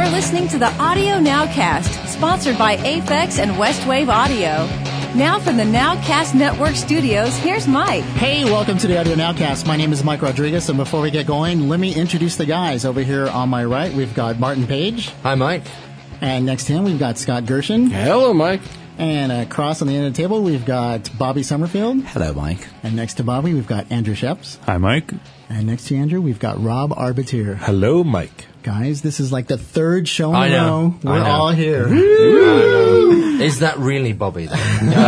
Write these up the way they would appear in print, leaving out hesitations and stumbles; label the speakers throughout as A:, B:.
A: You're listening to the Audio Nowcast, sponsored by Aphex and Westwave Audio. Now from the Nowcast Network studios, here's Mike.
B: Hey, welcome to the Audio Nowcast. My name is Mike Rodriguez, and before we get going, let me introduce the guys. Over here on my right, we've got Martin Page.
C: Hi, Mike.
B: And next to him, we've got Scott Gershon.
D: Hello, Mike.
B: And across on the end of the table, we've got Bobby Summerfield.
E: Hello, Mike.
B: And next to Bobby, we've got Andrew Sheps.
F: Hi, Mike.
B: And next to Andrew, we've got Rob Arbiter.
D: Hello, Mike.
B: Guys, this is like the third show in a row. We're
C: I know.
B: all here.
C: I know. Is that really Bobby, though?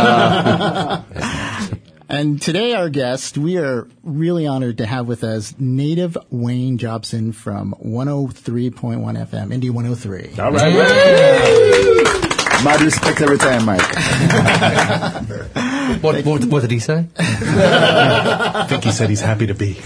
B: And today, our guest, we are really honored to have with us native Wayne Jobson from 103.1 FM, Indy 103.
D: All right. Mad respect every time, Mike.
C: What did he say?
D: I think he said he's happy to be.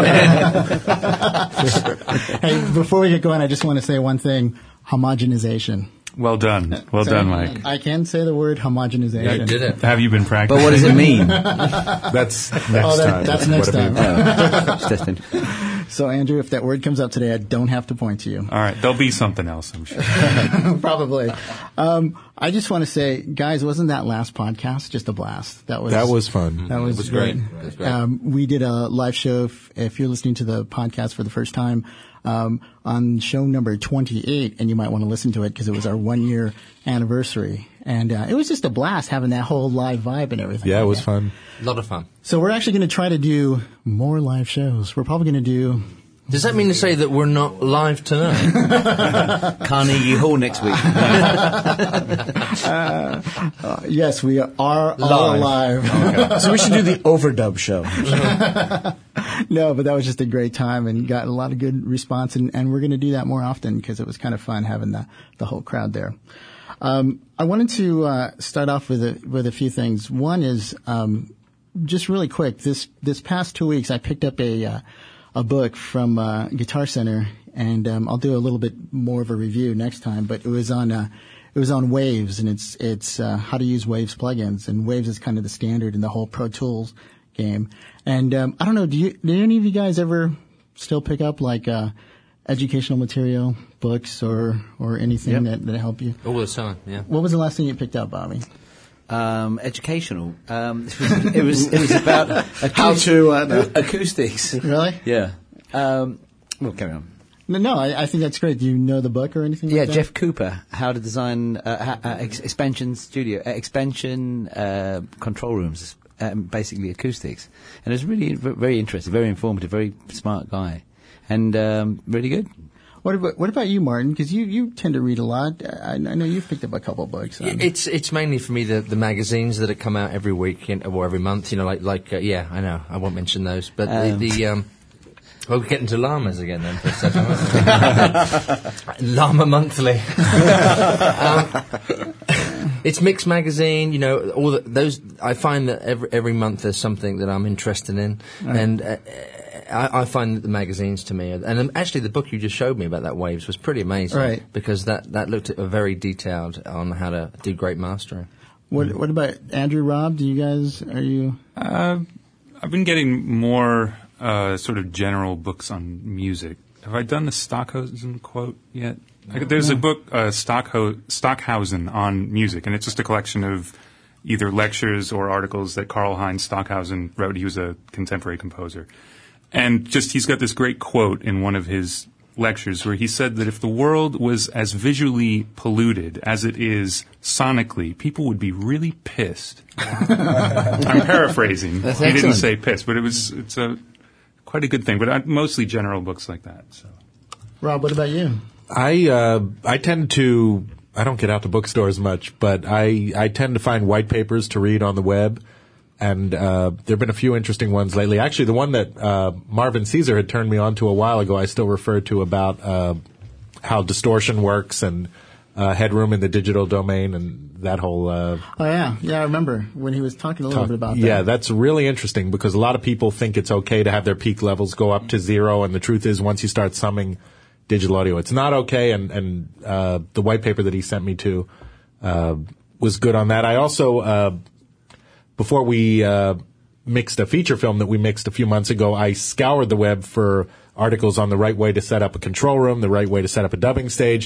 B: Hey, before we get going, I just want to say one thing. Homogenization.
F: Well done. Well done, Mike.
B: I can say the word homogenization.
C: Yeah, you did it.
F: Have you been practicing?
E: But what does it mean?
D: That's next time.
B: That's next time.
E: Just testing.
B: So, Andrew, if that word comes up today, I don't have to point to you.
F: All right. There'll be something else, I'm sure.
B: Probably. I just want to say, guys, wasn't that last podcast just a blast? That was
D: fun.
B: That was
C: great.
B: great.
C: It was great.
B: We did a live show, if you're listening to the podcast for the first time, on show number 28, and you might want to listen to it because it was our 1-year anniversary. And it was just a blast having that whole live vibe and everything.
D: Yeah, it was fun.
C: A lot of fun.
B: So we're actually going to try to do more live shows. We're probably going to do...
C: Does that mean to say that we're not live tonight?
E: Carnegie Hall next week.
B: Yes, we are all live.
D: Okay. So we should do the overdub show.
B: No, but that was just a great time and got a lot of good response. And we're going to do that more often because it was kind of fun having the whole crowd there. I wanted to start off with a few things. One is just really quick. This past 2 weeks, I picked up a book from Guitar Center, and I'll do a little bit more of a review next time. But it was on Waves, and it's how to use Waves plugins. And Waves is kind of the standard in the whole Pro Tools game. And I don't know, do any of you guys ever still pick up like educational material, books, or anything that help you?
C: All the time, yeah.
B: What was the last thing you picked up, Bobby?
E: Educational. It was about
D: How to
E: acoustics.
B: Really?
E: Yeah. Well, carry on.
B: No, I think that's great. Do you know the book or anything
E: Yeah,
B: like that?
E: Jeff Cooper, How to Design Expansion Control Rooms, basically acoustics. And it's really very interesting, very informative, very smart guy, and really good.
B: What about you, Martin? Because you tend to read a lot. I know you've picked up a couple of books.
C: It's mainly for me the magazines that come out every week or every month. You know, like yeah, I know I won't mention those, but well, we're getting to llamas again then for a second. Llama Monthly. It's Mix Magazine. You know, all those. I find that every month there's something that I'm interested in, right. And. I find that the magazines to me, and actually the book you just showed me about that Waves was pretty amazing,
B: right.
C: Because that looked at very detailed on how to do great mastering.
B: What about Andrew, Rob? Are you?
F: I've been getting more sort of general books on music. Have I done the Stockhausen quote yet? There's a book, Stockhausen, on music, and it's just a collection of either lectures or articles that Karl-Heinz Stockhausen wrote. He was a contemporary composer. And he's got this great quote in one of his lectures where he said that if the world was as visually polluted as it is sonically, people would be really pissed. I'm paraphrasing.
E: That's
F: he
E: excellent.
F: didn't say pissed, but it's quite a good thing. But mostly general books like that. So,
B: Rob, what about you?
D: I tend to, I don't get out to bookstores much, but I tend to find white papers to read on the web. And there have been a few interesting ones lately. Actually, the one that Marvin Caesar had turned me on to a while ago, I still refer to about how distortion works and headroom in the digital domain and that whole...
B: oh, yeah. Yeah, I remember when he was talking a little bit about that.
D: Yeah, that's really interesting because a lot of people think it's okay to have their peak levels go up to zero. And the truth is, once you start summing digital audio, it's not okay. And the white paper that he sent me to was good on that. I also... Before we mixed a feature film that we mixed a few months ago, I scoured the web for articles on the right way to set up a control room, the right way to set up a dubbing stage,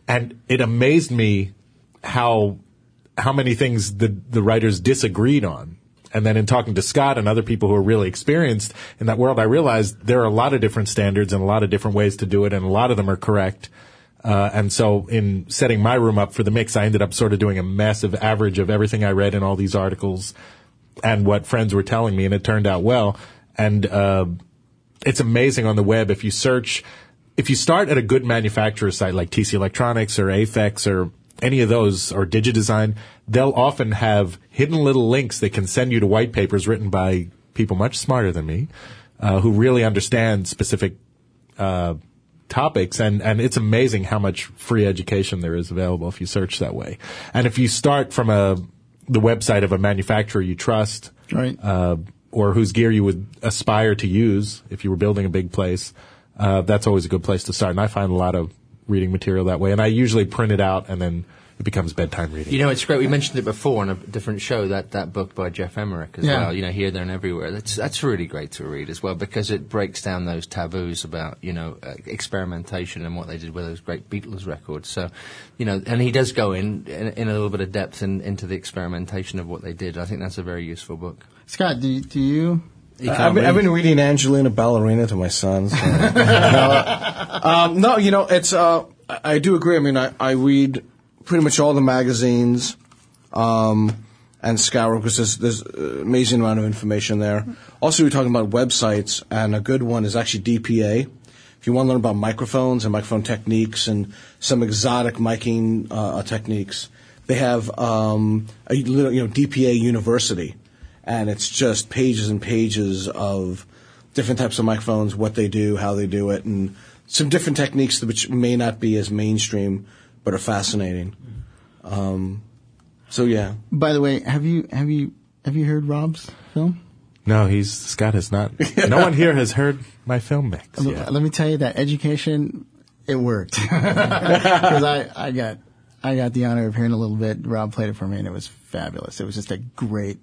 D: And it amazed me how many things the writers disagreed on. And then in talking to Scott and other people who are really experienced in that world, I realized there are a lot of different standards and a lot of different ways to do it, and a lot of them are correct. And so in setting my room up for the mix, I ended up sort of doing a massive average of everything I read in all these articles and what friends were telling me, and it turned out well. And it's amazing on the web. If you start at a good manufacturer site like TC Electronics or Aphex or any of those, or DigiDesign, they'll often have hidden little links that can send you to white papers written by people much smarter than me, who really understand specific topics. And it's amazing how much free education there is available if you search that way. And if you start from the website of a manufacturer you trust,
B: Right.
D: Or whose gear you would aspire to use if you were building a big place, that's always a good place to start. And I find a lot of reading material that way. And I usually print it out, and then it becomes bedtime reading.
C: You know, it's great. We mentioned it before on a different show, that book by Jeff Emmerich as well, you know, Here, There and Everywhere. That's really great to read as well, because it breaks down those taboos about, you know, experimentation and what they did with those great Beatles records. So, you know, and he does go in a little bit of depth into the experimentation of what they did. I think that's a very useful book.
B: Scott, do you?
G: I've been reading Angelina Ballerina to my sons. No, you know, it's. I do agree. I mean, I read pretty much all the magazines, and scour because there's an amazing amount of information there. Also, we're talking about websites, and a good one is actually DPA. If you want to learn about microphones and microphone techniques and some exotic miking techniques, they have DPA University. And it's just pages and pages of different types of microphones, what they do, how they do it, and some different techniques which may not be as mainstream, but are fascinating. So yeah.
B: By the way, have you heard Rob's film?
D: No, Scott has not. No one here has heard my film mix yet.
B: Let me tell you that education, it worked. Because I got the honor of hearing a little bit. Rob played it for me, and it was fabulous. It was just a great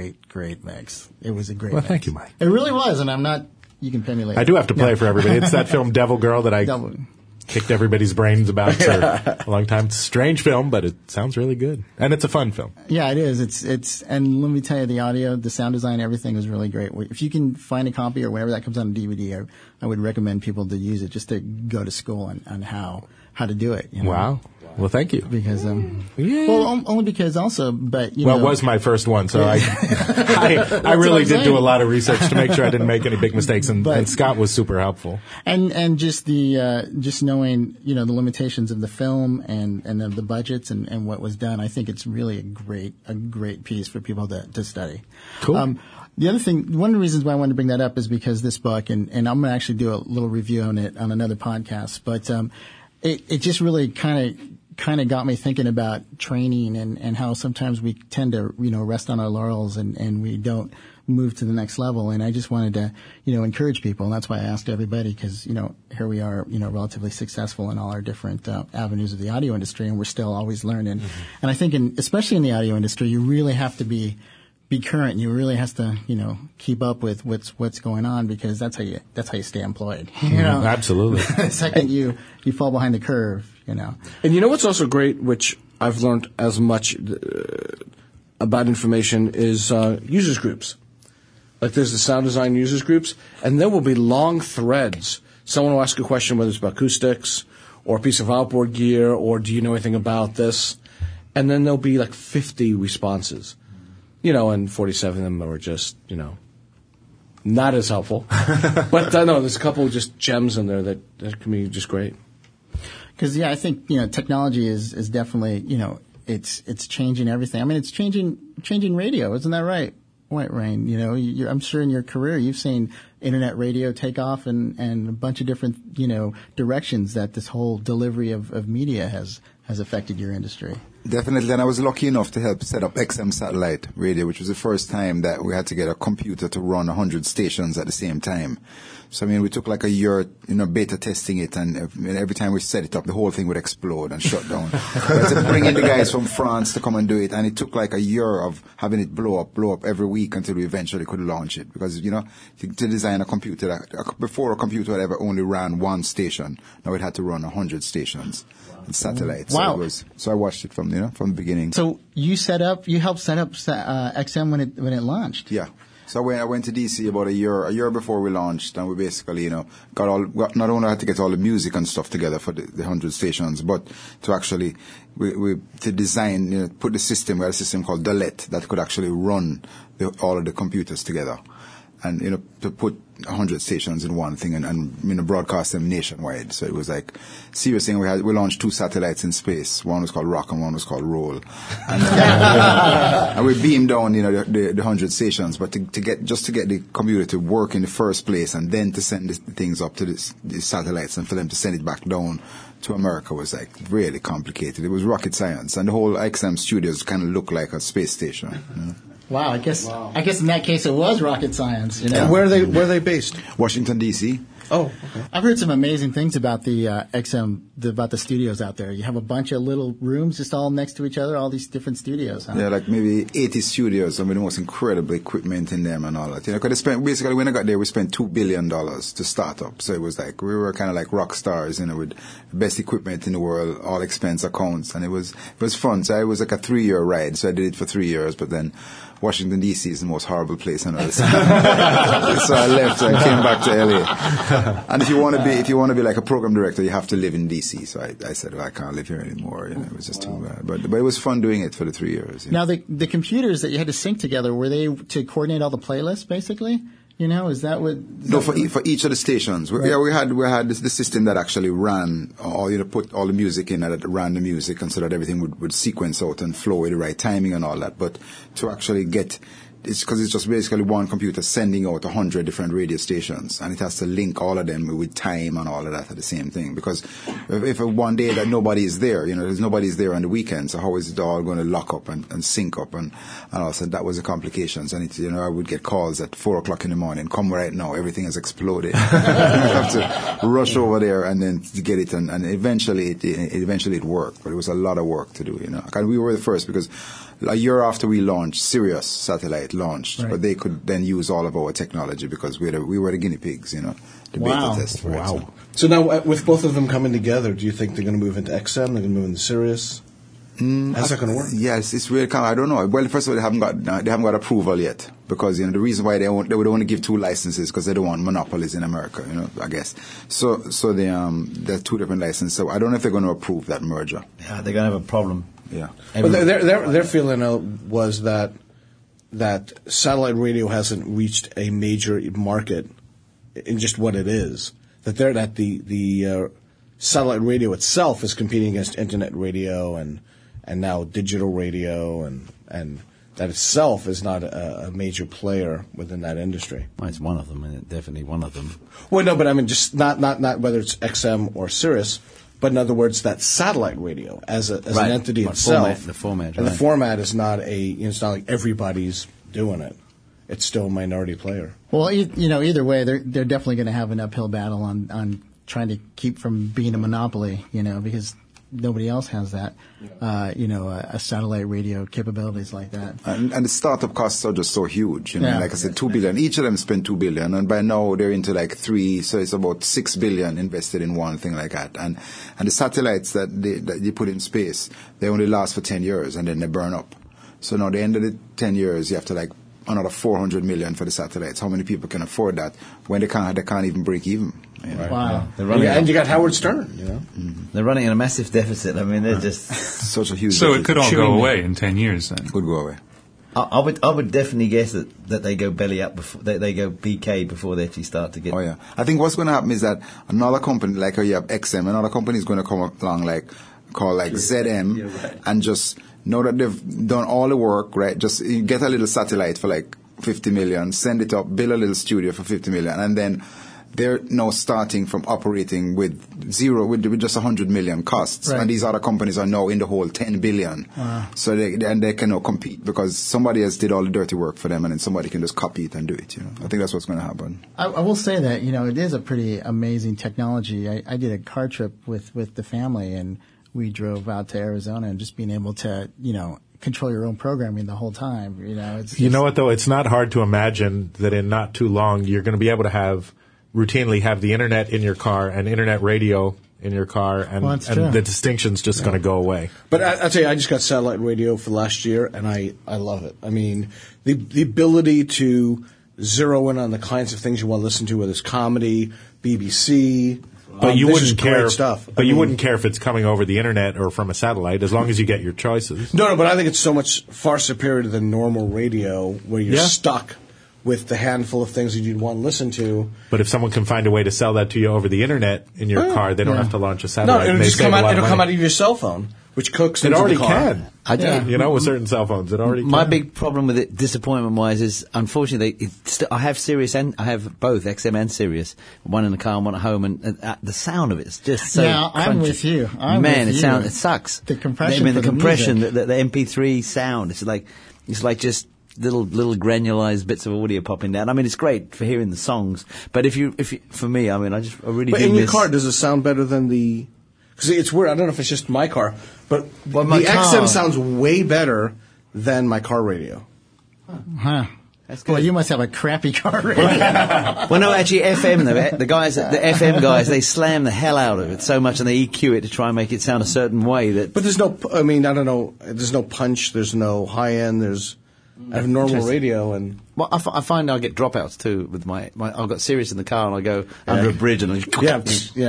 B: mix. It was a great mix.
D: Thank you, Mike.
B: It really was, and I'm not, you can pay me later.
D: I do have to play for everybody. It's that film Devil Girl that I kicked everybody's brains about for a long time. It's a strange film, but it sounds really good. And it's a fun film.
B: Yeah, it is. It's and let me tell you, the audio, the sound design, everything was really great. If you can find a copy or whenever that comes on DVD, I would recommend people to use it just to go to school on how to do it. You know?
D: Wow. Well, thank you.
B: Because, only because also, but, you know.
D: Well, it was my first one, so I really did do a lot of research to make sure I didn't make any big mistakes, and Scott was super helpful.
B: And just just knowing, you know, the limitations of the film and the budgets and what was done, I think it's really a great piece for people to study.
D: Cool.
B: The other thing, one of the reasons why I wanted to bring that up is because this book, and I'm going to actually do a little review on it on another podcast, but, it just really kind of got me thinking about training and how sometimes we tend to, you know, rest on our laurels and we don't move to the next level. And I just wanted to, you know, encourage people. And that's why I asked everybody, because, you know, here we are, you know, relatively successful in all our different avenues of the audio industry, and we're still always learning. Mm-hmm. And I think especially in the audio industry, you really have to be current. You really have to, you know, keep up with what's going on, because that's how you stay employed. You know?
D: Absolutely.
B: The second you fall behind the curve, you know.
G: And you know what's also great, which I've learned as much about information, is users groups. Like there's the sound design users groups, and there will be long threads. Someone will ask a question, whether it's about acoustics or a piece of outboard gear, or do you know anything about this? And then there'll be like 50 responses. You know, and 47 of them are just, you know, not as helpful. But no, there's a couple of just gems in there that can be just great.
B: Because, yeah, I think, you know, technology is definitely, you know, it's changing everything. I mean, it's changing radio, isn't that right, White Rain? You know, I'm sure in your career you've seen internet radio take off and a bunch of different, you know, directions that this whole delivery of media has affected your industry.
H: Definitely, and I was lucky enough to help set up XM Satellite Radio, which was the first time that we had to get a computer to run 100 stations at the same time. So, I mean, we took like a year, beta testing it, and every time we set it up, the whole thing would explode and shut down. We had to bring in the guys from France to come and do it, and it took like a year of having it blow up every week until we eventually could launch it. Because, to design a computer, before a computer had ever only ran one station, now it had to run 100 stations. Satellites.
B: Wow.
H: So I watched it from the beginning.
B: So you helped set up XM when it launched.
H: Yeah. So I went to DC about a year before we launched, and we basically, not only had to get all the music and stuff together for the 100 stations, but to actually, to design, put the system, we had a system called Dalet that could actually run all of the computers together. And, to put 100 stations in one thing and broadcast them nationwide. So it was like, serious thing. We launched 2 satellites in space. One was called Rock and one was called Roll. And, and we beamed down, the 100 stations. But to get the computer to work in the first place and then to send the things up to the satellites and for them to send it back down to America was like really complicated. It was rocket science. And the whole XM studios kind of looked like a space station.
B: Wow, I guess in that case it was rocket science.
G: And where are they based?
H: Washington, D.C.
G: Oh, okay.
B: I've heard some amazing things about the XM, about the studios out there. You have a bunch of little rooms just all next to each other, all these different studios. Huh?
H: Yeah, like maybe 80 studios, and with the most incredible equipment in them and all that. Because basically when I got there, we spent $2 billion to start up. So it was like, we were kind of like rock stars, with the best equipment in the world, all expense accounts, and it was fun. So it was like a 3-year ride. So I did it for 3 years, but then Washington, D.C. is the most horrible place on earth. So I left and came back to L.A. And if you want to be like a program director, you have to live in D.C. So I said, I can't live here anymore. It was just too bad. But it was fun doing it for the 3 years.
B: Now, the computers that you had to sync together, were they to coordinate all the playlists, basically? Is that what?
H: No, for each of the stations.
B: Right.
H: We had the system that actually ran, or put all the music in, that ran the music, and so that everything would sequence out and flow with the right timing and all that. But to actually it's because it's just basically one computer sending out 100 different radio stations, and it has to link all of them with time and all of that at the same thing. Because if one day that nobody is there, there's nobody's there on the weekend, so how is it all going to lock up and sync up? And also that was the complications. And I would get calls at 4:00 in the morning, come right now, everything has exploded. I have to rush over there and then to get it, and eventually it worked, but it was a lot of work to do. And we were the first because a year after we launched, Sirius Satellite launched, right. But they could then use all of our technology because we were the guinea pigs, the beta test for it.
G: So now, with both of them coming together, do you think they're going to move into XM? They're going to move into Sirius? How's that going to work?
H: Yes, it's really kind of, I don't know. Well, first of all, they haven't got approval yet because the reason why they would only give 2 licenses because they don't want monopolies in America, I guess. So there are 2 different licenses. So I don't know if they're going to approve that merger.
E: Yeah, they're going to have a problem.
H: Yeah.
G: But their feeling was that satellite radio hasn't reached a major market in just what it is. That the satellite radio itself is competing against internet radio and now digital radio and that itself is not a major player within that industry.
E: Well, it's one of them, and definitely one of them.
G: Well, no, but I mean just not whether it's XM or Sirius. But in other words, that satellite radio as an entity itself,
E: the format,
G: and the format is not it's not like everybody's doing it. It's still a minority player.
B: Well, either way, they're definitely going to have an uphill battle on trying to keep from being a monopoly, because nobody else has that, a satellite radio capabilities like that.
H: And the startup costs are just so huge. Like I said, $2 billion. Each of them spent $2 billion, and by now they're into like 3, so it's about $6 billion invested in one thing like that. And the satellites that you put in space, they only last for 10 years and then they burn up. So now at the end of the 10 years, you have to like another $400 million for the satellites. How many people can afford that when they can't even break even?
G: Right.
B: Wow.
G: And you got Howard Stern,
E: Mm-hmm. They're running in a massive deficit. I mean, they're just
H: such a huge
F: So
H: deficit.
F: it could all go away in 10 years then.
H: Could go away.
E: I would definitely guess that they go belly up before they go BK before they actually start to get.
H: Oh yeah, I think what's going to happen is that another company like you have XM, another company is going to come along called ZM, and just know that they've done all the work, right? Just get a little satellite for like $50 million, send it up, build a little studio for $50 million, and then they're now starting from operating with zero, with just 100 million costs.
B: Right.
H: And these other companies are now in the whole 10 billion. So they can now compete because somebody else did all the dirty work for them, and then somebody can just copy it and do it. I think that's what's going to happen.
B: I will say that, it is a pretty amazing technology. I did a car trip with the family, and we drove out to Arizona, and just being able to, control your own programming the whole time.
D: You know what, though? It's not hard to imagine that in not too long you're going to be able to routinely have the internet in your car and internet radio in your car, and the distinction's just going to go away.
G: But I'll tell you, I just got satellite radio for last year, and I love it. I mean, the ability to zero in on the kinds of things you want to listen to, whether it's comedy, BBC.
D: But you wouldn't care.
G: Stuff.
D: But you wouldn't care if it's coming over the internet or from a satellite, as long as you get your choices.
G: No, but I think it's so much far superior to the normal radio, where you're stuck with the handful of things that you'd want to listen to.
D: But if someone can find a way to sell that to you over the internet in your car, they don't have to launch a satellite.
G: No, it'll just come out of your cell phone, which cooks
D: it
G: into
D: already
G: the car.
D: can. With certain cell phones, it already
E: My
D: can.
E: big problem with it, disappointment-wise, is unfortunately I have Sirius and I have both XM and Sirius, one in the car and one at home, and the sound of it is just so.
B: Yeah, I'm
E: crunchy.
B: with you.
E: It sucks.
B: The compression.
E: The compression, the MP3 sound. It's like just little granularized bits of audio popping down. I mean, it's great for hearing the songs, but if you for me, I mean, I really.
G: But
E: do
G: in your
E: miss
G: car, does it sound better than the? Because it's weird. I don't know if it's just my car, but
B: my
G: the
B: car.
G: XM sounds way better than my car radio.
B: Huh.
E: That's good.
B: Well, you must have a crappy car radio.
E: Well, no, actually, FM, the FM guys, they slam the hell out of it so much, and they EQ it to try and make it sound a certain way that.
G: But there's no. I mean, I don't know. There's no punch. There's no high end. I have normal radio and.
E: Well, I find I get dropouts too with my. I've got Sirius in the car, and I go under a bridge, and I
G: Yeah.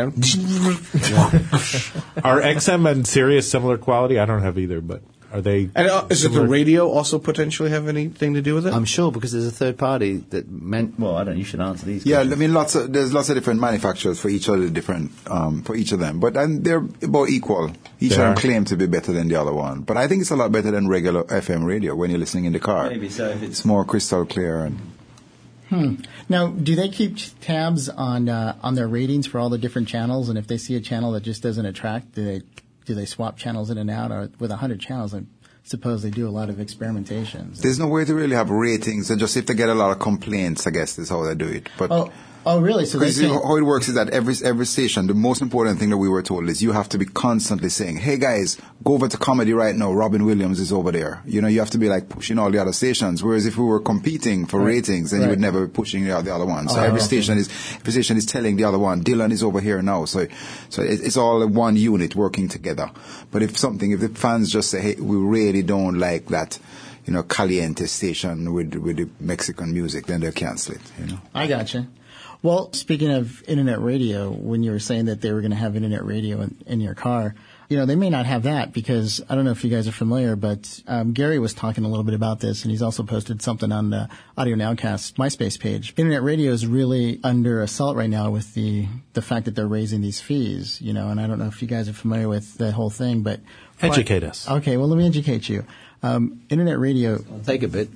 D: Are XM and Sirius similar quality? I don't have either, but are they?
G: And is it the radio also potentially have anything to do with it?
E: I'm sure, because there's a third party that meant. Well, I don't. You should answer these.
H: Yeah,
E: questions.
H: I mean, there's lots of different manufacturers for each of the different, for each of them, but they're about equal. Each of them claim to be better than the other one, but I think it's a lot better than regular FM radio when you're listening in the car.
E: Maybe so. If
H: It's more crystal clear and.
B: Now, do they keep tabs on their ratings for all the different channels? And if they see a channel that just doesn't attract, do they swap channels in and out? Or with 100 channels, I suppose they do a lot of experimentations.
H: There's no way to really have ratings. And just if they get a lot of complaints, I guess is how they do it. But
B: Oh, really? So
H: because how it works is that every station, the most important thing that we were told is you have to be constantly saying, "Hey guys, go over to comedy right now. Robin Williams is over there." You have to be like pushing all the other stations. Whereas if we were competing for ratings, then you would never be pushing the other one. So every station is telling the other one, "Dylan is over here now." So it's all one unit working together. But if the fans just say, "Hey, we really don't like that," caliente station with the Mexican music, then they'll cancel it.
B: I gotcha. Well, speaking of internet radio, when you were saying that they were going to have internet radio in your car, they may not have that because I don't know if you guys are familiar, but Gary was talking a little bit about this, and he's also posted something on the Audio Nowcast MySpace page. Internet radio is really under assault right now with the fact that they're raising these fees, and I don't know if you guys are familiar with that whole thing, but
D: educate us.
B: Okay, well, let me educate you. Internet radio.
E: I'll take a bit.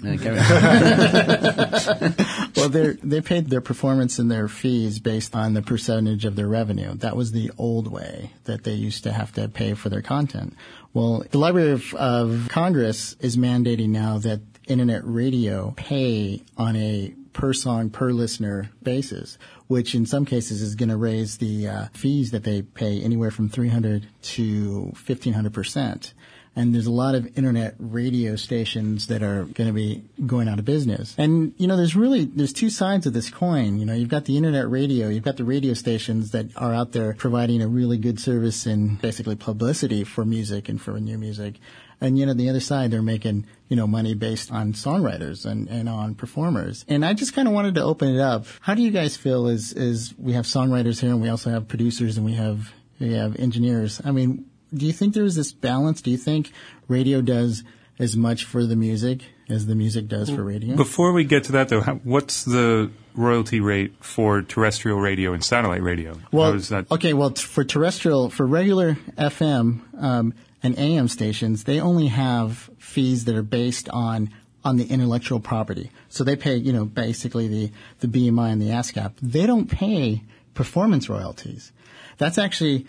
B: Well, they paid their performance and their fees based on the percentage of their revenue. That was the old way that they used to have to pay for their content. Well, the Library of Congress is mandating now that internet radio pay on a per song, per listener basis, which in some cases is going to raise the fees that they pay anywhere from 300 to 1,500%. And there's a lot of internet radio stations that are going to be going out of business. And, there's two sides of this coin. You've got the internet radio, you've got the radio stations that are out there providing a really good service and basically publicity for music and for new music. And, the other side, they're making, money based on songwriters and on performers. And I just kind of wanted to open it up. How do you guys feel is we have songwriters here and we also have producers and we have engineers? I mean, do you think there's this balance? Do you think radio does as much for the music as the music does for radio?
F: Before we get to that, though, what's the royalty rate for terrestrial radio and satellite radio?
B: Well,
F: for
B: regular FM and AM stations, they only have fees that are based on on the intellectual property. So they pay, basically the BMI and the ASCAP. They don't pay performance royalties. That's actually,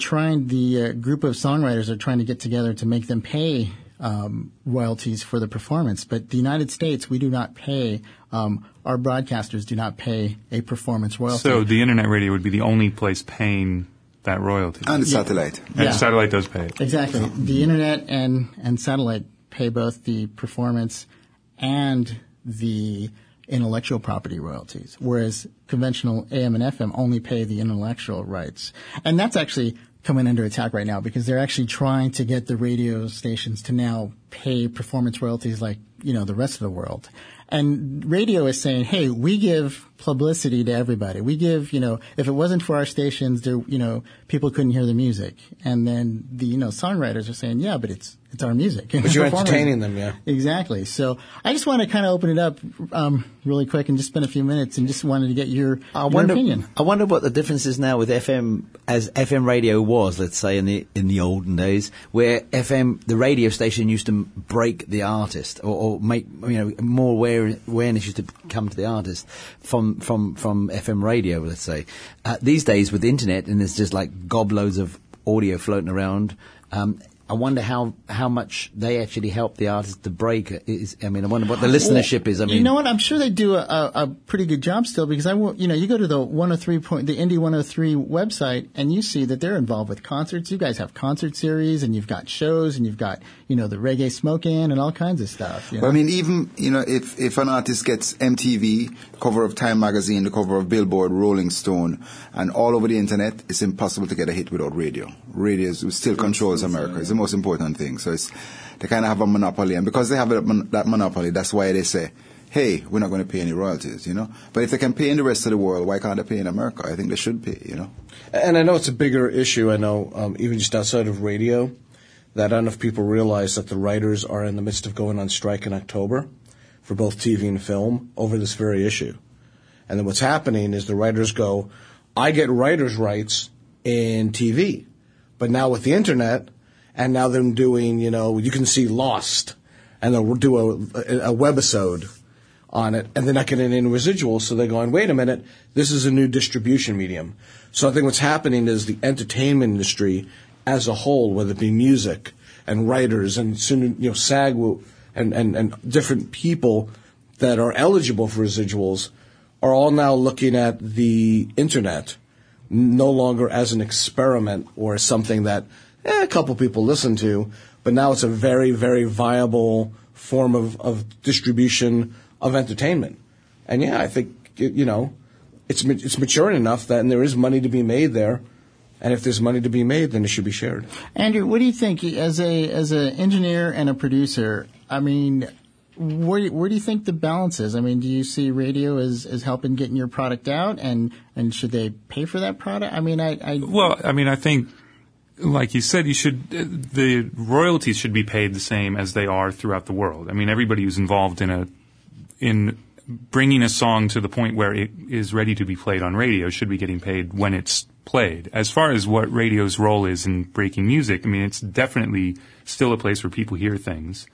B: the group of songwriters are trying to get together to make them pay royalties for the performance. But the United States, we do not pay, our broadcasters do not pay a performance royalty.
F: So the internet radio would be the only place paying that royalty.
H: And the satellite.
F: And satellite does pay it.
B: Exactly. The internet and satellite pay both the performance and the intellectual property royalties, whereas conventional AM and FM only pay the intellectual rights. And that's actually coming under attack right now because they're actually trying to get the radio stations to now pay performance royalties like, the rest of the world. And radio is saying, hey, we give publicity to everybody. We give, if it wasn't for our stations, there, people couldn't hear the music. And then the, songwriters are saying, yeah, but it's our music.
G: But you're entertaining them, yeah.
B: Exactly. So I just want to kind of open it up really quick and just spend a few minutes and just wanted to get your opinion.
E: I wonder what the difference is now with FM, as FM radio was, let's say, in the olden days, where FM, the radio station used to break the artist or make, more awareness used to come to the artist from FM radio, let's say. These days with the internet, and there's just like gobloads of audio floating around, I wonder how much they actually help the artist to break. I wonder what the listenership is.
B: You know what? I'm sure they do a pretty good job still because you go to the 103 the Indie 103 website and you see that they're involved with concerts. You guys have concert series and you've got shows and you've got the Reggae Smoke-In and all kinds of stuff.
H: Well, even if an artist gets MTV, cover of Time magazine, the cover of Billboard, Rolling Stone, and all over the internet, it's impossible to get a hit without radio. Radio still controls America. It's the most important thing. So they kind of have a monopoly, and because they have that monopoly, that's why they say, hey, we're not going to pay any royalties, But if they can pay in the rest of the world, why can't they pay in America? I think they should pay,
G: And I know it's a bigger issue. I know even just outside of radio, that not enough people realize that the writers are in the midst of going on strike in October for both TV and film over this very issue. And then what's happening is the writers go, I get writers' rights in TV, but now with the internet, and now them doing, you can see Lost, and they'll do a webisode on it, and they're not getting any residuals, so they're going, wait a minute, this is a new distribution medium. So I think what's happening is the entertainment industry as a whole, whether it be music and writers and soon, SAG and different people that are eligible for residuals are all now looking at the internet no longer as an experiment or something that a couple people listen to, but now it's a very, very viable form of distribution of entertainment. And yeah, I think, it's maturing enough that and there is money to be made there. And if there's money to be made, then it should be shared.
B: Andrew, what do you think as an engineer and a producer? Where do you think the balance is? Do you see radio as helping getting your product out, and should they pay for that product?
F: I think, like you said, the royalties should be paid the same as they are throughout the world. Everybody who's involved in bringing a song to the point where it is ready to be played on radio should be getting paid when it's played. As far as what radio's role is in breaking music, it's definitely still a place where people hear things.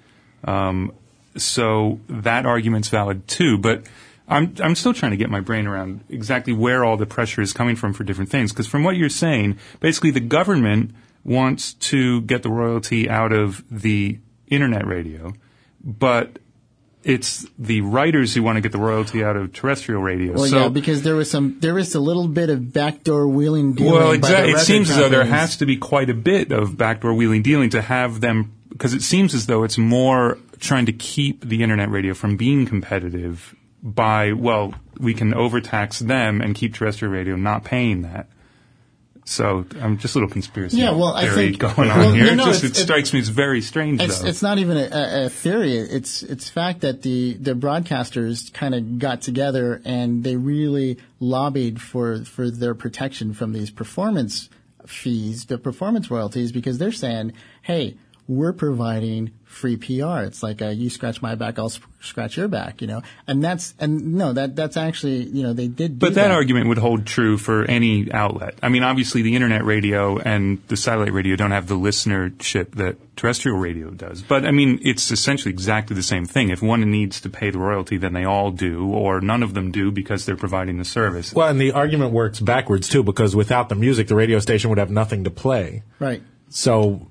F: So that argument's valid too, but I'm still trying to get my brain around exactly where all the pressure is coming from for different things. Because from what you're saying, basically the government wants to get the royalty out of the internet radio, but it's the writers who want to get the royalty out of terrestrial radio.
B: Well, yeah, because there is a little bit of backdoor wheeling dealing.
F: Well, exactly. It seems as though there has to be quite a bit of backdoor wheeling dealing to have them, because it seems as though it's more trying to keep the internet radio from being competitive by, we can overtax them and keep terrestrial radio not paying that. So I'm just a little conspiracy theory going on here. It strikes me as very strange, though.
B: It's not even a theory. It's fact that the broadcasters kind of got together and they really lobbied for their protection from these performance fees, the performance royalties, because they're saying, hey, we're providing free PR. It's like you scratch my back, I'll scratch your back, And that's actually, they did do
F: But that argument would hold true for any outlet. I mean, obviously the internet radio and the satellite radio don't have the listenership that terrestrial radio does. But I mean, it's essentially exactly the same thing. If one needs to pay the royalty, then they all do, or none of them do because they're providing the service.
D: Well, and the argument works backwards too, because without the music, the radio station would have nothing to play.
B: Right.
D: So,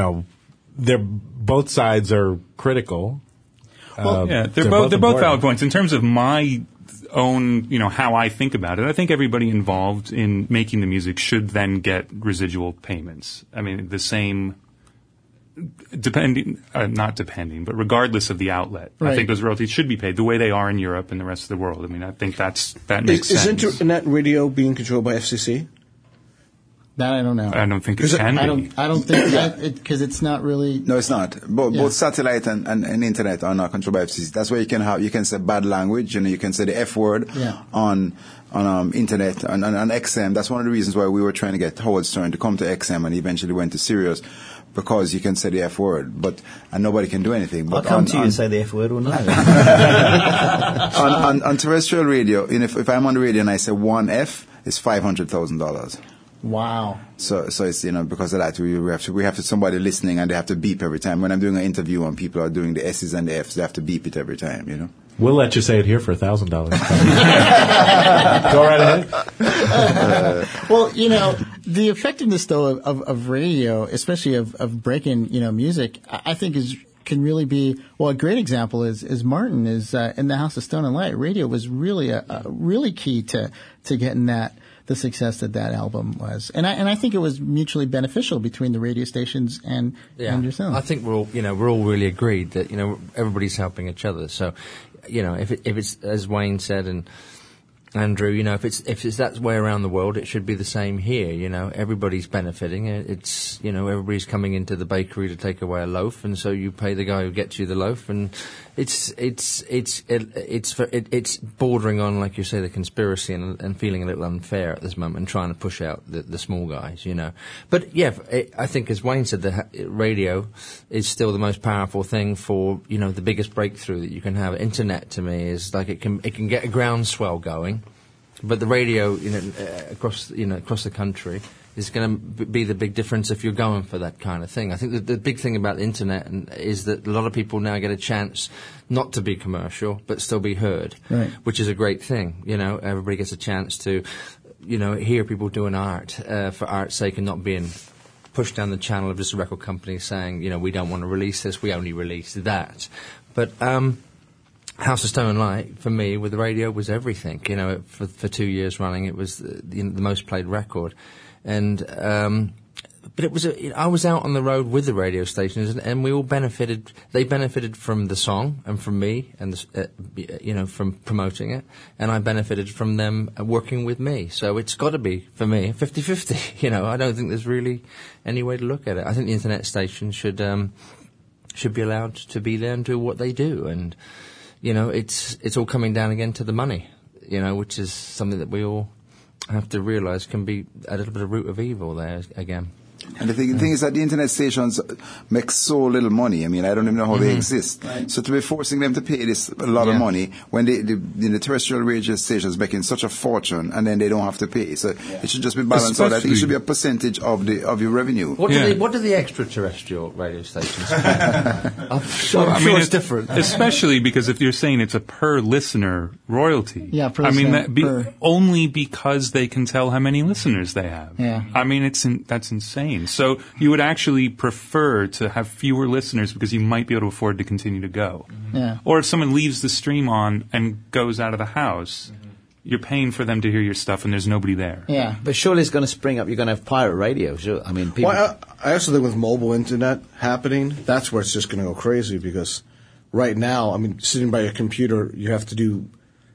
D: both sides are critical.
F: Well, they're both valid points. In terms of my own, how I think about it, I think everybody involved in making the music should then get residual payments. I mean, the same, not depending, but regardless of the outlet. Right. I think those royalties should be paid the way they are in Europe and the rest of the world. I mean, I think that makes sense.
G: Is internet radio being controlled by FCC?
B: That I don't know.
F: I don't think it can be.
B: I don't think that, because it's not really.
H: No, it's not. Both satellite and internet are not controlled by FCC. That's where you can say bad language, you can say the F word on internet and on XM. That's one of the reasons why we were trying to get Howard Stern to come to XM, and he eventually went to Sirius, because you can say the F word, and nobody can do anything. But
E: I'll come to you and say the F word or no.
H: on terrestrial radio, if I'm on the radio and I say one F, it's $500,000.
B: Wow.
H: So it's, because of that, we have to somebody listening, and they have to beep every time. When I'm doing an interview and people are doing the S's and the F's, they have to beep it every time,
D: We'll let you say it here for $1,000. Go right ahead.
B: Well, the effectiveness, though, of radio, especially of breaking, music, I think can really be, a great example is Martin is in the House of Stone and Light. Radio was really really key to getting the success that album was, and I think it was mutually beneficial between the radio stations and yourself.
C: I think we're all really agreed that everybody's helping each other. So, if it's as Wayne said and Andrew, if it's that way around the world, it should be the same here. Everybody's benefiting. It's everybody's coming into the bakery to take away a loaf, and so you pay the guy who gets you the loaf, and it's bordering on, like you say, the conspiracy and feeling a little unfair at this moment, and trying to push out the small guys. But I think, as Wayne said, the radio is still the most powerful thing for the biggest breakthrough that you can have. Internet, to me, is like it can get a groundswell going. But the radio, across the country, is going to be the big difference if you're going for that kind of thing. I think the big thing about the internet is that a lot of people now get a chance not to be commercial, but still be heard,
B: right.
C: Which is a great thing. Everybody gets a chance to, hear people doing art for art's sake, and not being pushed down the channel of just a record company saying, we don't want to release this, we only release that. But House of Stone and Light, for me, with the radio, was everything. For 2 years running, it was the most played record. And but it was I was out on the road with the radio stations, and we all benefited. They benefited from the song and from me, and from promoting it, and I benefited from them working with me. So it's got to be, for me, 50-50. I don't think there's really any way to look at it. I think the internet stations should be allowed to be there and do what they do, and it's all coming down again to the money, which is something that we all have to realise can be a little bit of root of evil there again.
H: And the thing is that the internet stations make so little money. I mean, I don't even know how they exist. Right. So to be forcing them to pay this a lot of money when the terrestrial radio stations making such a fortune, and then they don't have to pay. So it should just be balanced out. I think it should be a percentage of your revenue.
C: What do the extraterrestrial radio stations pay? I'm sure it's different.
F: Especially because if you're saying it's a per listener royalty.
B: Yeah, per listener.
F: Only because they can tell how many listeners they have.
B: Yeah.
F: I mean, that's insane. So you would actually prefer to have fewer listeners because you might be able to afford to continue to go.
B: Yeah.
F: Or if someone leaves the stream on and goes out of the house, you're paying for them to hear your stuff and there's nobody there.
B: Yeah.
E: But surely it's going to spring up. You're going to have pirate radio. Sure. I mean, people.
G: Well, I also think with mobile internet happening, that's where it's just going to go crazy because right now, I mean, sitting by your computer, you have to do,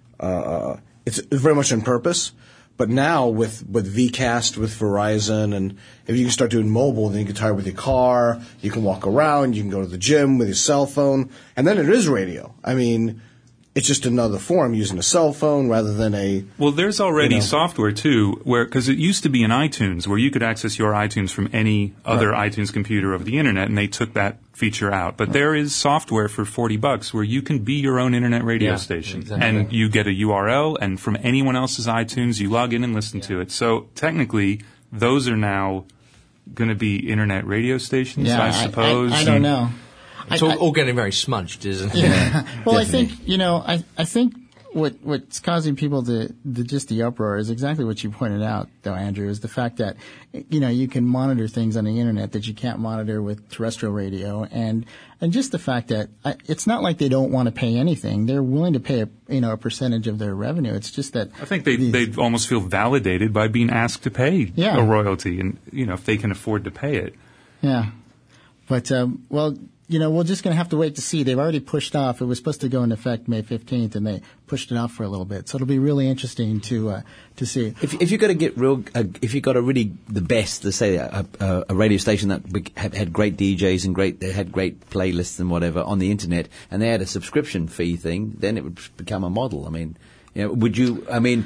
G: it's very much on purpose. But now with Vcast, with Verizon, and if you can start doing mobile, then you can tie it with your car, you can walk around, you can go to the gym with your cell phone, and then it is radio. I mean, It's just another form using a cell phone rather than a...
F: Well, there's already software, too, because it used to be in iTunes, where you could access your iTunes from any other iTunes computer over the Internet, and they took that feature out. But there is software for $40 where you can be your own Internet radio station. Exactly. And you get a URL, and from anyone else's iTunes, you log in and listen to it. So technically, those are now going to be Internet radio stations, I suppose.
B: I don't know.
C: It's all getting very smudged, isn't it?
B: Yeah. Well, I think, I think what's causing people to just the uproar is exactly what you pointed out, though, Andrew, is the fact that, you can monitor things on the Internet that you can't monitor with terrestrial radio. And just the fact that it's not like they don't want to pay anything. They're willing to pay a percentage of their revenue. It's just that
F: I think they almost feel validated by being asked to pay a royalty, and if they can afford to pay it.
B: Yeah, but we're just going to have to wait to see. They've already pushed off. It was supposed to go into effect May 15th, and they pushed it off for a little bit. So it'll be really interesting to see.
E: If you've got to get if you've got a really the best, let's say a radio station that had great DJs and they had great playlists and whatever on the internet, and they had a subscription fee thing, then it would become a model. I mean. Would you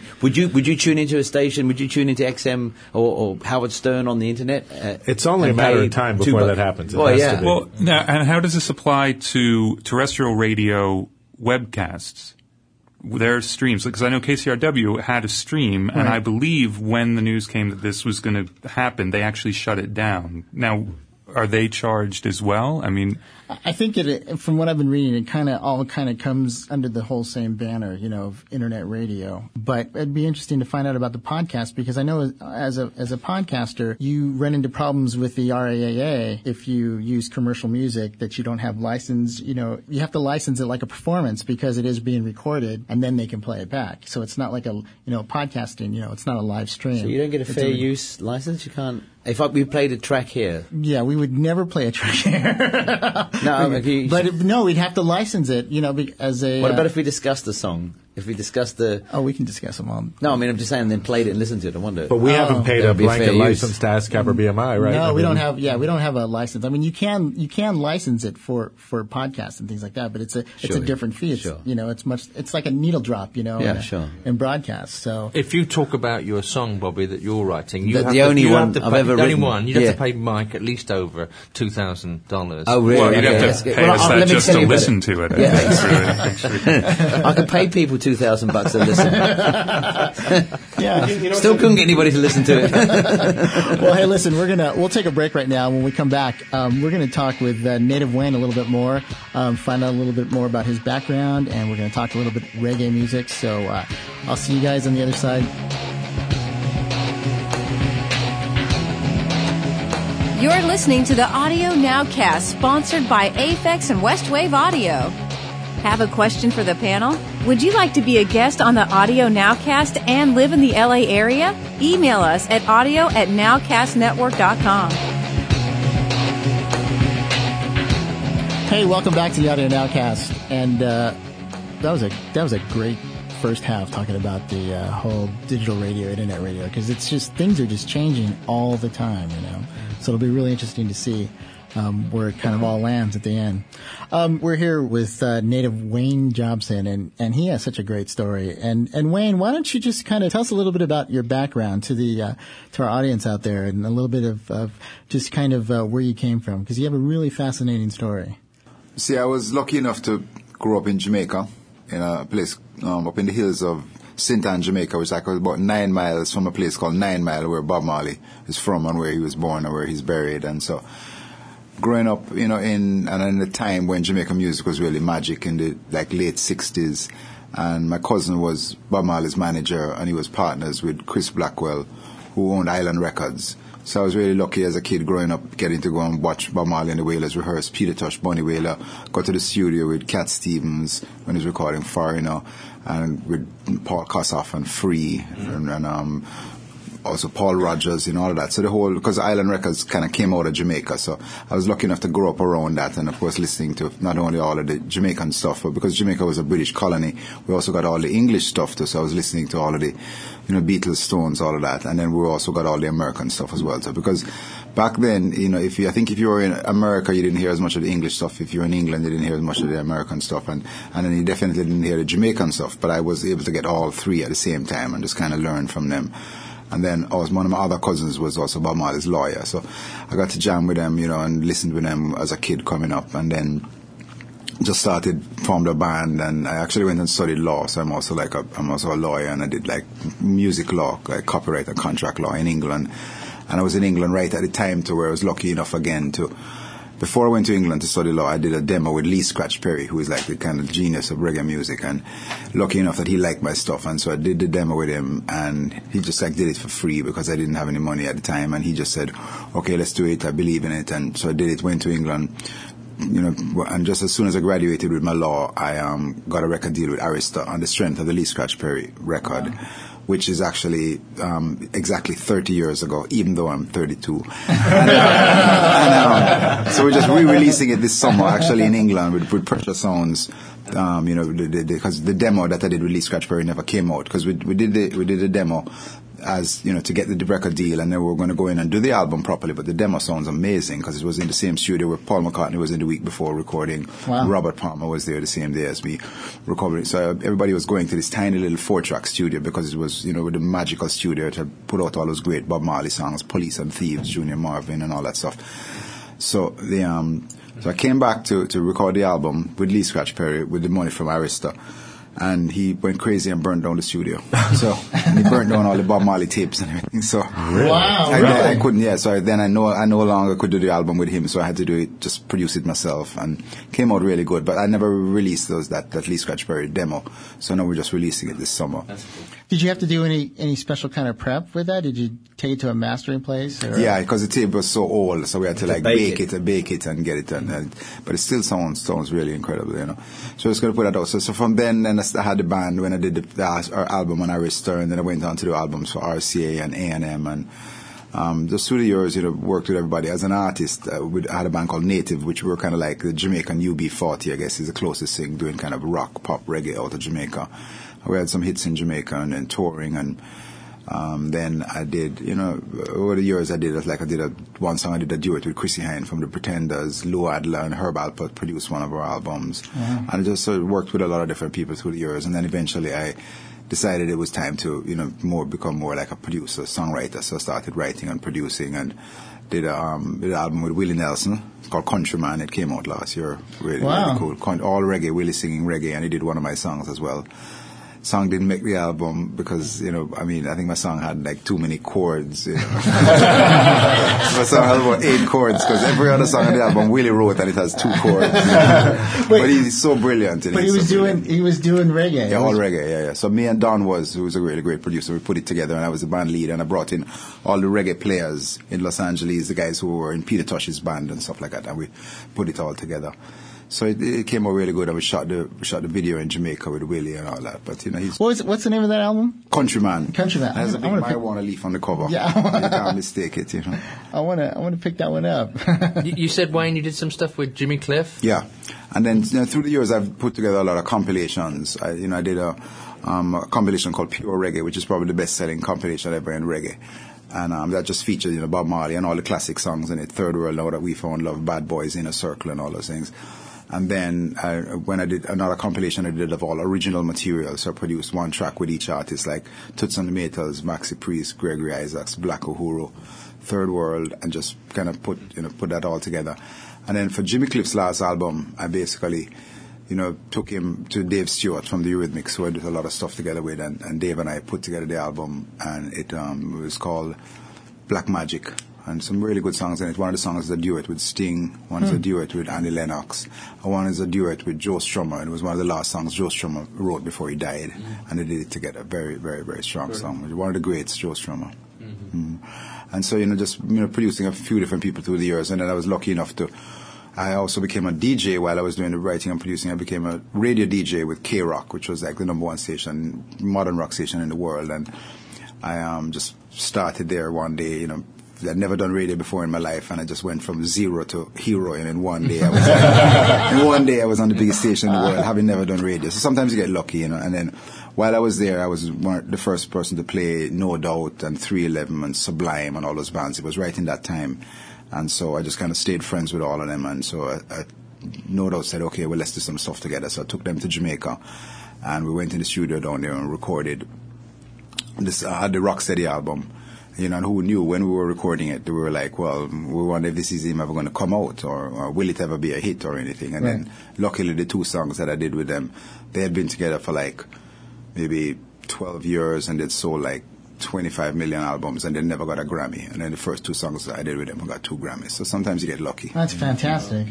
E: tune into a station? Would you tune into XM or Howard Stern on the internet?
D: It's only a matter of time before that happens.
E: Well, yeah.
F: Well, now, and how does this apply to terrestrial radio webcasts? Their streams, because I know KCRW had a stream, and I believe when the news came that this was going to happen, they actually shut it down. Now, are they charged as well? I mean,
B: I think from what I've been reading, it all comes under the whole same banner, of internet radio. But it'd be interesting to find out about the podcast, because I know as a podcaster, you run into problems with the RAAA if you use commercial music that you don't have license. You have to license it like a performance because it is being recorded, and then they can play it back. So it's not like podcasting. It's not a live stream.
E: So you don't get a fair use license. You can't. If we played a track here,
B: yeah, we would never play a track here.
E: No,
B: we'd have to license it, as a...
E: What about if we discussed the song? If we discussed the...
B: Oh, we can discuss them all.
E: No, I mean, I'm just saying, then played it and listened to it. I wonder.
D: But we haven't paid a blanket license to ASCAP or BMI, right?
B: No, we don't have a license. I mean, you can license it for podcasts and things like that, but it's a different fee. It's, it's like a needle drop, in broadcast. So
C: if you talk about your song, Bobby, that you're writing,
E: the only one I've ever written.
C: You'd have to pay Mike at least over $2,000.
E: Oh, really?
F: Well, you'd have to pay us that just to listen to it.
E: I could pay people $2,000 to listen.
B: Yeah.
E: Still couldn't get anybody to listen to it.
B: Well, hey, listen, we'll take a break right now. When we come back, we're going to talk with Native Wayne a little bit more, find out a little bit more about his background, and we're going to talk a little bit reggae music. So I'll see you guys on the other side.
A: You're listening to the Audio Nowcast, sponsored by Aphex and Westwave Audio. Have a question for the panel? Would you like to be a guest on the Audio Nowcast and live in the LA area? Email us at audio@nowcastnetwork.com.
B: Hey, welcome back to the Audio Nowcast. And that was a great first half talking about the whole digital radio, internet radio, because it's just things are just changing all the time, So it'll be really interesting to see where it kind of all lands at the end. We're here with Native Wayne Jobson, and he has such a great story. And Wayne, why don't you just kind of tell us a little bit about your background to our audience out there, and a little bit of just kind of where you came from, because you have a really fascinating story.
H: See, I was lucky enough to grow up in Jamaica, in a place up in the hills of St. Anne, Jamaica, which is like about 9 miles from a place called 9 Mile, where Bob Marley is from and where he was born and where he's buried. And so, growing up, in a time when Jamaican music was really magic in the late 60s, and my cousin was Bob Marley's manager, and he was partners with Chris Blackwell, who owned Island Records. So I was really lucky as a kid growing up, getting to go and watch Bob Marley and the Wailers rehearse, Peter Tosh, Bunny Wailer, go to the studio with Cat Stevens when he was recording Foreigner, and with Paul Kossoff and Free, and also Paul Rogers, all of that. So the whole, because Island Records kind of came out of Jamaica, so I was lucky enough to grow up around that, and of course listening to not only all of the Jamaican stuff, but because Jamaica was a British colony, we also got all the English stuff too, so I was listening to all of the, Beatles, Stones, all of that, and then we also got all the American stuff as well. So because back then, if you were in America, you didn't hear as much of the English stuff. If you were in England, you didn't hear as much of the American stuff, and then you definitely didn't hear the Jamaican stuff. But I was able to get all three at the same time and just kind of learn from them. And then one of my other cousins was also Bob Marley's lawyer, so I got to jam with them, and listened with them as a kid coming up, and then just formed a band, and I actually went and studied law, so I'm also a lawyer, and I did like music law, like copyright and contract law in England. And I was in England right at the time to where I was lucky enough again to, before I went to England to study law, I did a demo with Lee Scratch Perry, who is like the kind of genius of reggae music, and lucky enough that he liked my stuff, and so I did the demo with him, and he just did it for free because I didn't have any money at the time, and he just said, okay, let's do it, I believe in it, and so I did it, went to England, and just as soon as I graduated with my law, I got a record deal with Arista on the strength of the Lee Scratch Perry record. Wow. Which is actually exactly 30 years ago, even though I'm 32. So we're just re-releasing it this summer, actually in England with Pressure Sounds. Because the demo that I did with Lee Scratch Perry never came out, because we did the demo as to get the record deal, and then we were going to go in and do the album properly. But the demo sounds amazing because it was in the same studio where Paul McCartney was in the week before recording. Wow. Robert Palmer was there the same day as me recording. So everybody was going to this tiny little 4-track studio because it was with the magical studio to put out all those great Bob Marley songs, Police and Thieves, Junior Marvin, and all that stuff. So so I came back to record the album with Lee Scratch Perry with the money from Arista. And he went crazy and burned down the studio. So he burned down all the Bob Marley tapes and everything. So I couldn't. Yeah. So then I no longer could do the album with him. So I had to do it, just produce it myself, and came out really good. But I never released that Lee Scratch Perry demo. So now we're just releasing it this summer.
B: That's cool. Did you have to do any special kind of prep with that? Did you take it to a mastering place? Or?
H: Yeah, because the tape was so old, so we had to bake it and get it done. But it still sounds really incredible, So I was going to put that out. So from then I had the band when I did our album on Arista, and then I went on to do albums for RCA and A&M, and just through the years, worked with everybody. As an artist, I had a band called Native, which were kind of like the Jamaican UB40, I guess is the closest thing, doing kind of rock, pop, reggae out of Jamaica. We had some hits in Jamaica and then touring, and then I did, over the years I did one song I did a duet with Chrissy Hine from The Pretenders. Lou Adler and Herb Alpert produced one of our albums. Mm-hmm. And I just worked with a lot of different people through the years, and then eventually I decided it was time to, become more like a producer, songwriter. So I started writing and producing, and did an album with Willie Nelson. It's called Countryman. It came out last year. Really, really cool. All reggae, Willie singing reggae, and he did one of my songs as well. Song didn't make the album because, I think my song had like too many chords. My song had about 8 chords because every other song on the album Willie wrote and it has 2 chords. But he's so brilliant.
B: But he was doing reggae.
H: Yeah, all reggae. Yeah. So me and Don who was a really great producer, we put it together, and I was the band lead, and I brought in all the reggae players in Los Angeles, the guys who were in Peter Tosh's band and stuff like that, and we put it all together. So it came out really good, and we shot the video in Jamaica with Willie and all that. But
B: what's the name of that album?
H: Countryman.
B: Countryman.
H: Has a big marijuana leaf on the cover.
B: Yeah,
H: you can't mistake it.
B: I want to pick that one up.
C: You said, Wayne, you did some stuff with Jimmy Cliff.
H: Yeah, and then through the years I've put together a lot of compilations. I did a compilation called Pure Reggae, which is probably the best-selling compilation ever in reggae. And that just featured Bob Marley and all the classic songs in it. Third World, Now That We Found Love, Bad Boys, Inner Circle, and all those things. And then when I did another compilation, I did of all original material. So I produced 1 track with each artist, like Toots and the Maytals, Maxi Priest, Gregory Isaacs, Black Uhuru, Third World, and just kind of put that all together. And then for Jimmy Cliff's last album, I basically, took him to Dave Stewart from the Eurythmics, who I did a lot of stuff together with, and Dave and I put together the album, and it was called Black Magic. And some really good songs in it. One of the songs is a duet with Sting. One is a duet with Annie Lennox. And one is a duet with Joe Strummer. And it was one of the last songs Joe Strummer wrote before he died. Mm-hmm. And they did it together. Very, very, very strong song. One of the greats, Joe Strummer. Mm-hmm. And so, just producing a few different people through the years. And then I was lucky enough I also became a DJ while I was doing the writing and producing. I became a radio DJ with K-Rock, which was like the #1 station, modern rock station in the world. And I just started there one day, you know. I'd never done radio before in my life, and I just went from zero to hero. And in one day, I was on the biggest station in the world, having never done radio. So sometimes you get lucky, you know. And then while I was there, I was the first person to play No Doubt and 311 and Sublime and all those bands. It was right in that time, and so I just kind of stayed friends with all of them. And so I No Doubt said, okay, well, let's do some stuff together. So I took them to Jamaica, and we went in the studio down there and recorded this. I had the Rocksteady album. You know, and who knew when we were recording it, we were like, well, we wonder if this is even ever going to come out, or will it ever be a hit or anything. And then luckily the 2 songs that I did with them, they had been together for like maybe 12 years, and they'd sold like 25 million albums, and they never got a Grammy. And then the first 2 songs that I did with them, I got 2 Grammys. So sometimes you get lucky.
B: That's fantastic.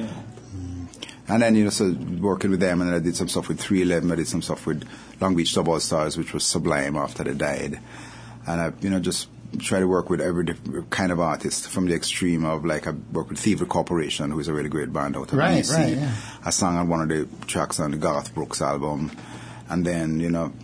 H: And then, you know, so working with them, and then I did some stuff with 311, I did some stuff with Long Beach Dub All Stars, which was Sublime after they died. And I, you know, just try to work with every kind of artist, from the extreme of, like, I worked with Thievery Corporation, who is a really great band out of DC.
B: Right, yeah.
H: I sang on one of the tracks on the Garth Brooks album. And then, you know,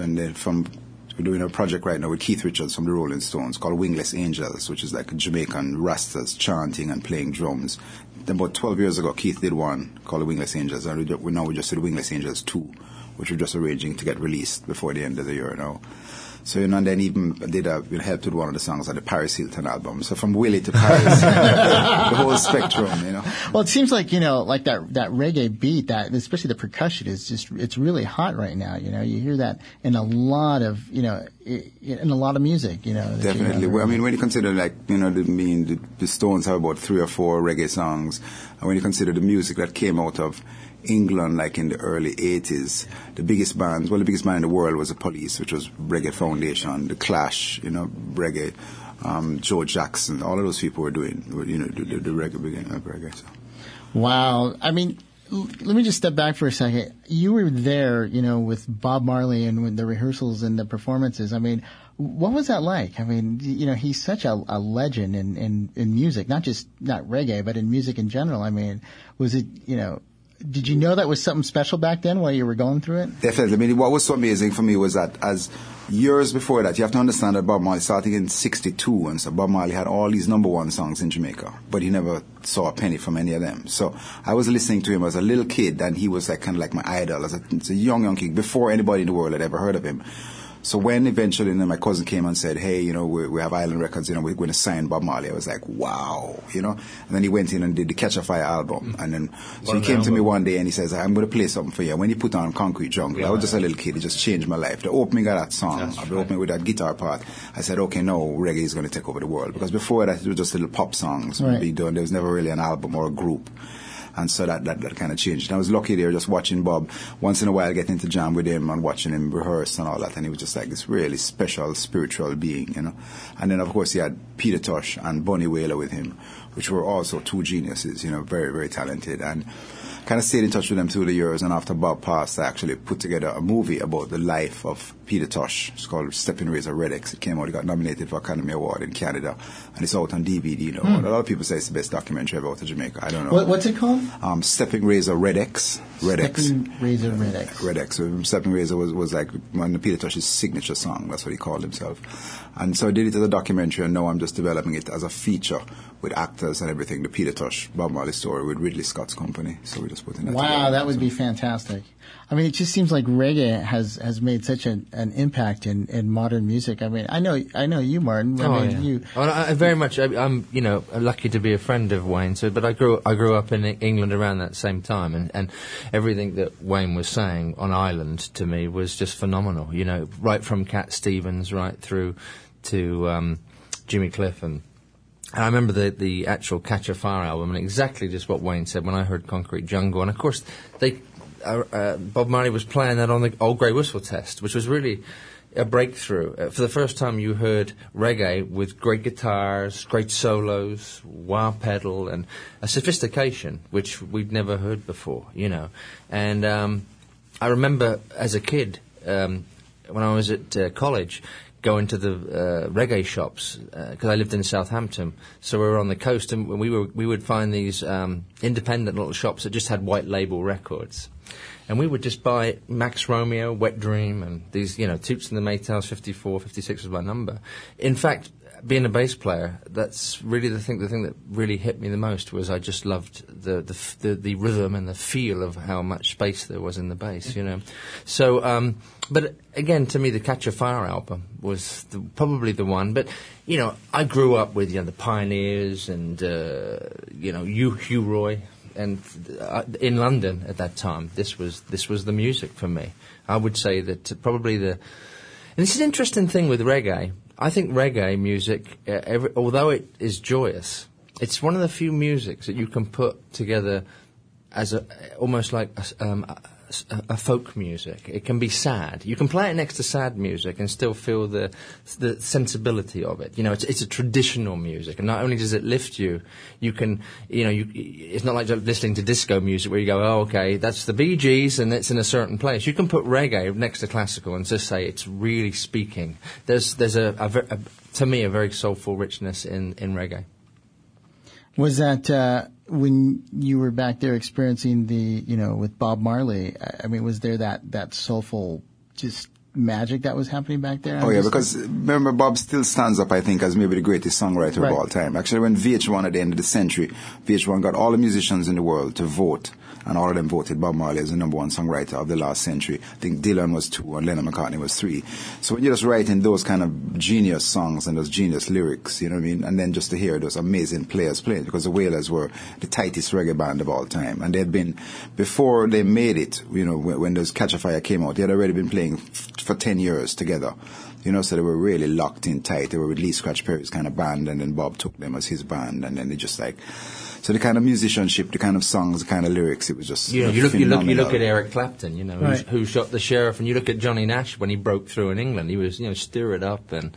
H: we're doing a project right now with Keith Richards from the Rolling Stones called Wingless Angels, which is like a Jamaican Rastas chanting and playing drums. Then about 12 years ago, Keith did one called the Wingless Angels, and we just did Wingless Angels 2, which we're just arranging to get released before the end of the year now. So, you know, and then even did helped with one of the songs on the Paris Hilton album. So from Willie to Paris, the whole spectrum, you know.
B: Well, it seems like, you know, like that reggae beat, that especially the percussion is just, it's really hot right now. You know, you hear that in a lot of, you know, in a lot of music, you know.
H: Definitely. Well, I mean, when you consider, like, you know, the Stones have about 3 or 4 reggae songs, and when you consider the music that came out of England, like in the early 80s, the biggest band in the world was the Police, which was Reggae Foundation, the Clash, you know, reggae, Joe Jackson, all of those people were doing, you know, the reggae beginning of reggae. So.
B: Wow. I mean, let me just step back for a second. You were there, you know, with Bob Marley and with the rehearsals and the performances. I mean, what was that like? I mean, you know, he's such a legend in music, not reggae, but in music in general. I mean, was it, you know, did you know that was something special back then while you were going through it?
H: Definitely. I mean, what was so amazing for me was that as years before that, you have to understand that Bob Marley started in 62, and so Bob Marley had all these #1 songs in Jamaica, but he never saw a penny from any of them. So I was listening to him as a little kid, and he was like kind of like my idol as a young kid, before anybody in the world had ever heard of him. So when eventually, you know, my cousin came and said, hey, you know, we have Island Records, you know, we're going to sign Bob Marley. I was like, wow, you know. And then he went in and did the Catch a Fire album. And then, so he came to me one day and he says, I'm going to play something for you. When he put on Concrete Jungle, I was just a little kid. It just changed my life. The opening of that song, the opening with that guitar part, I said, okay, no, reggae is going to take over the world. Because before that, it was just little pop songs being done. There was never really an album or a group. And so that kind of changed. And I was lucky there just watching Bob once in a while, getting to jam with him and watching him rehearse and all that. And he was just like this really special spiritual being, you know. And then, of course, he had Peter Tosh and Bunny Wailer with him, which were also 2 geniuses, you know, very, very talented. And kind of stayed in touch with them through the years. And after Bob passed, I actually put together a movie about the life of Peter Tosh. It's called Stepping Razor Red X. It came out, it got nominated for Academy Award in Canada, and it's out on DVD. You know, a lot of people say it's the best documentary ever out of Jamaica. I don't know.
B: What's it called?
H: Stepping Razor Red X.
B: Stepping Razor Red X.
H: Red X. So Stepping Razor was like one of Peter Tosh's signature song. That's what he called himself. And so I did it as a documentary, and now I'm just developing it as a feature with actors and everything. The Peter Tosh Bob Marley story with Ridley Scott's company. So we just put in that.
B: Wow,
H: together.
B: that would be fantastic. I mean, it just seems like reggae has made such an impact in modern music. I mean, I know you, Martin. You.
C: Well, I very much. I'm, you know, lucky to be a friend of Wayne. So, but I grew up in England around that same time, and everything that Wayne was saying on Island to me was just phenomenal. You know, right from Cat Stevens right through to Jimmy Cliff and I remember the actual Catch a Fire album, and exactly just what Wayne said when I heard Concrete Jungle. And of course, Bob Marley was playing that on the Old Grey Whistle Test, which was really a breakthrough. For the first time, you heard reggae with great guitars, great solos, wah pedal, and a sophistication which we'd never heard before, you know. And I remember as a kid, when I was at college, going to the reggae shops because I lived in Southampton, so we were on the coast, and we would find these independent little shops that just had white label records, and we would just buy Max Romeo, Wet Dream, and these, Toots and the Maytals, 54, 56 was my number. In fact, being a bass player, that's really the thing that really hit me the most was I just loved the rhythm and the feel of how much space there was in the bass, So, but again, to me, the Catch a Fire album was probably the one. But, I grew up with, the Pioneers and, Hugh Roy. And in London at that time, this was the music for me. I would say that probably and this is an interesting thing with reggae. I think reggae music, although it is joyous, it's one of the few musics that you can put together as almost like a folk music. It can be sad. You can play it next to sad music and still feel the sensibility of it. It's a traditional music, and not only does it lift you, you can, it's not like listening to disco music where you go, oh, okay, that's the Bee Gees and it's in a certain place. You can put reggae next to classical and just say it's really speaking. There's to me, a very soulful richness in reggae.
B: Was that when you were back there experiencing with Bob Marley? I mean, was there that soulful just magic that was happening back there?
H: Oh, yeah, because remember, Bob still stands up, I think, as maybe the greatest songwriter of all time. Actually, when VH1 at the end of the century, VH1 got all the musicians in the world to vote, and all of them voted Bob Marley as the number one songwriter of the last century. I think Dylan was 2 and Lennon McCartney was 3. So when you're just writing those kind of genius songs and those genius lyrics, you know what I mean, and then just to hear those amazing players playing, because the Wailers were the tightest reggae band of all time, and they had been, before they made it, when those Catch a Fire came out, they had already been playing for 10 years together. So they were really locked in tight. They were with Lee Scratch Perry's kind of band, and then Bob took them as his band, and then they just so the kind of musicianship, the kind of songs, the kind of lyrics, it was just
C: you look at Eric Clapton, who shot the sheriff, and you look at Johnny Nash when he broke through in England. He was Stir It Up, and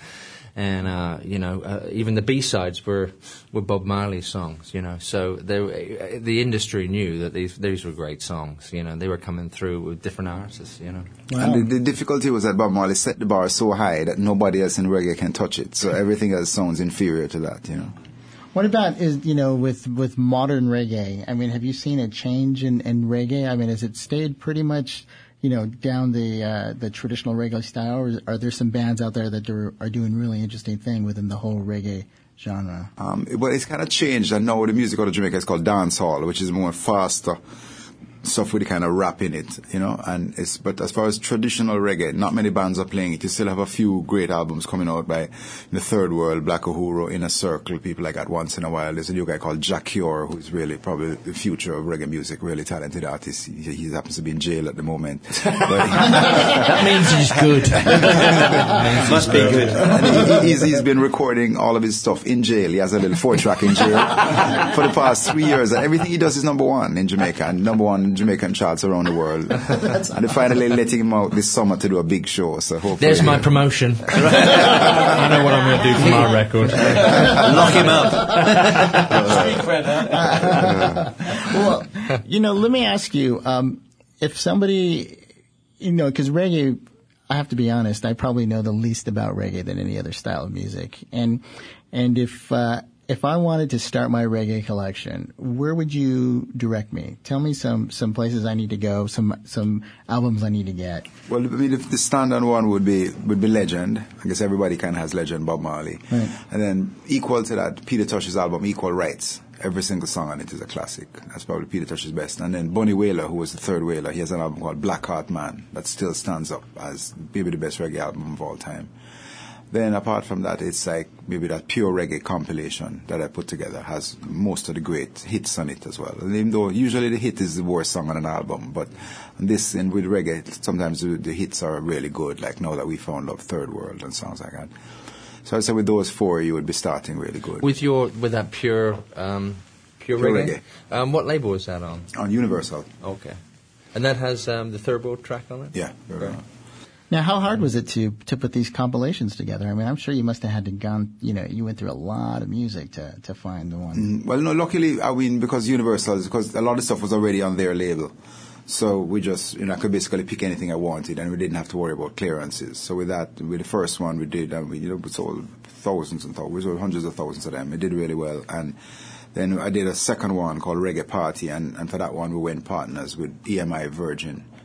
C: even the B-sides were Bob Marley songs, So the industry knew that these were great songs, They were coming through with different artists, Wow.
H: And the difficulty was that Bob Marley set the bar so high that nobody else in reggae can touch it. So everything else sounds inferior to that,
B: What about with modern reggae? I mean, have you seen a change in reggae? I mean, has it stayed pretty much down the traditional reggae style, or are there some bands out there that are doing really interesting thing within the whole reggae genre?
H: Well, it's kind of changed, and now the music out of Jamaica is called dancehall, which is more faster stuff with the kind of rap in it, but as far as traditional reggae, not many bands are playing it. You still have a few great albums coming out by the Third World, Black Uhuru, Inner Circle, people like that once in a while. There's a new guy called Jack Cure, who's really probably the future of reggae music, really talented artist. He happens to be in jail at the moment.
C: That means he's good.
E: Must be good.
H: And he's been recording all of his stuff in jail. He has a little 4-track in jail for the past 3 years, and everything he does is number one in Jamaica, and number one Jamaican charts around the world. And they finally letting him out this summer to do a big show. So hopefully,
C: there's my promotion.
D: I know what I'm going to do for my record.
E: Lock him up.
B: Well, let me ask you, if somebody, because reggae, I have to be honest, I probably know the least about reggae than any other style of music. And if I wanted to start my reggae collection, where would you direct me? Tell me some places I need to go, some albums I need to get.
H: Well, I mean, if the standard one would be Legend. I guess everybody kind of has Legend, Bob Marley.
B: Right.
H: And then equal to that, Peter Tosh's album, Equal Rights. Every single song on it is a classic. That's probably Peter Tosh's best. And then Bunny Wailer, who was the third Wailer, he has an album called Black Heart Man that still stands up as maybe the best reggae album of all time. Then apart from that, it's like maybe that Pure Reggae compilation that I put together has most of the great hits on it as well. And even though usually the hit is the worst song on an album, but this, and with reggae, sometimes the hits are really good, like Now That We Found Love, Third World, and songs like that. So I'd say with those four, you would be starting really good.
C: With that Pure Reggae? What label was that on?
H: On Universal.
C: Okay. And that has the Third World track on it?
H: Yeah.
C: Okay.
B: Now, how hard was it to put these compilations together? I mean, I'm sure you must have had to you went through a lot of music to find the one.
H: Well, no, luckily, I mean, because Universal, because a lot of stuff was already on their label. So we just, I could basically pick anything I wanted, and we didn't have to worry about clearances. So with the first one we did, and we sold thousands and thousands, we sold hundreds of thousands of them. It did really well. And then I did a second one called Reggae Party, and for that one we went partners with EMI Virgin.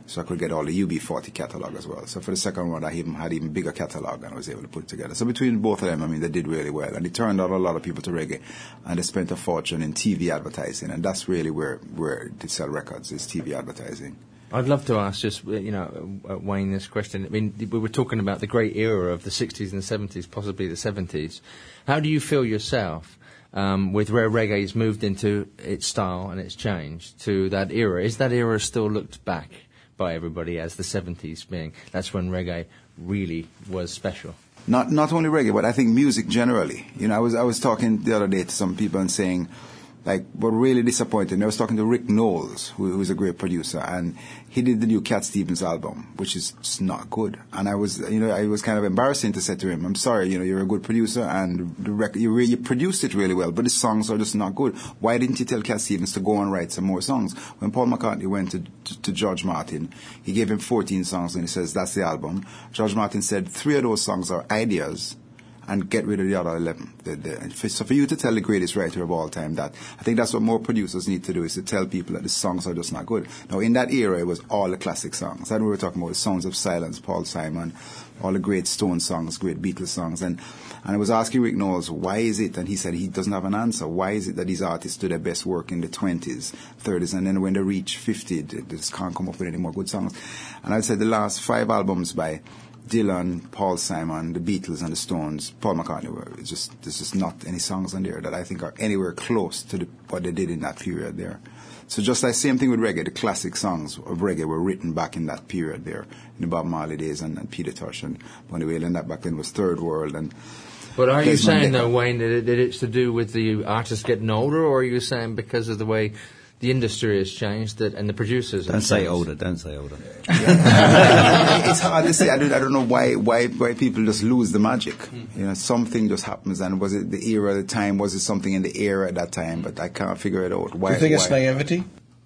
H: so I could get all the UB40 catalog as well. So for the second one, I even had even bigger catalog, and I was able to put it together. So between both of them, I mean, they did really well, and it turned out a lot of people to reggae, and they spent a fortune in TV advertising, and that's really where they sell records, is TV advertising.
C: I'd love to ask just, Wayne, this question. I mean, we were talking about the great era of the 60s and the 70s, possibly the 70s. How do you feel yourself with where reggae's moved into its style and its change to that era? Is that era still looked back by everybody as the 70s being, that's when reggae really was special?
H: Not only reggae, but I think music generally. I was talking the other day to some people and saying, like, what really disappointed me, I was talking to Rick Knowles, who's a great producer, and he did the new Cat Stevens album, which is just not good. And I was kind of embarrassing to say to him, I'm sorry, you're a good producer, and the record, you produced it really well, but the songs are just not good. Why didn't you tell Cat Stevens to go and write some more songs? When Paul McCartney went to George Martin, he gave him 14 songs, and he says, that's the album. George Martin said 3 of those songs are ideas, and get rid of the other 11. So for you to tell the greatest writer of all time that, I think that's what more producers need to do, is to tell people that the songs are just not good. Now, in that era, it was all the classic songs. And we were talking about the Sounds of Silence, Paul Simon, all the great Stone songs, great Beatles songs. And I was asking Rick Knowles, why is it, and he said he doesn't have an answer, why is it that these artists do their best work in the 20s, 30s, and then when they reach 50, they just can't come up with any more good songs. And I said the last 5 albums by Dylan, Paul Simon, the Beatles and the Stones, Paul McCartney, there's just not any songs on there that I think are anywhere close to what they did in that period there. So just like same thing with reggae, the classic songs of reggae were written back in that period there, in the Bob Marley days and Peter Tosh and Bunny Wailer, and that back then was Third World.
C: But are you saying, though, Wayne, that it's to do with the artists getting older, or are you saying because of the way the industry has changed and the producers
E: Don't say older. It's
H: hard to say. I don't know why people just lose the magic. Something just happens. And was it the era, the time? Was it something in the era at that time? But I can't figure it out. Why?
G: Do you think it's naivety?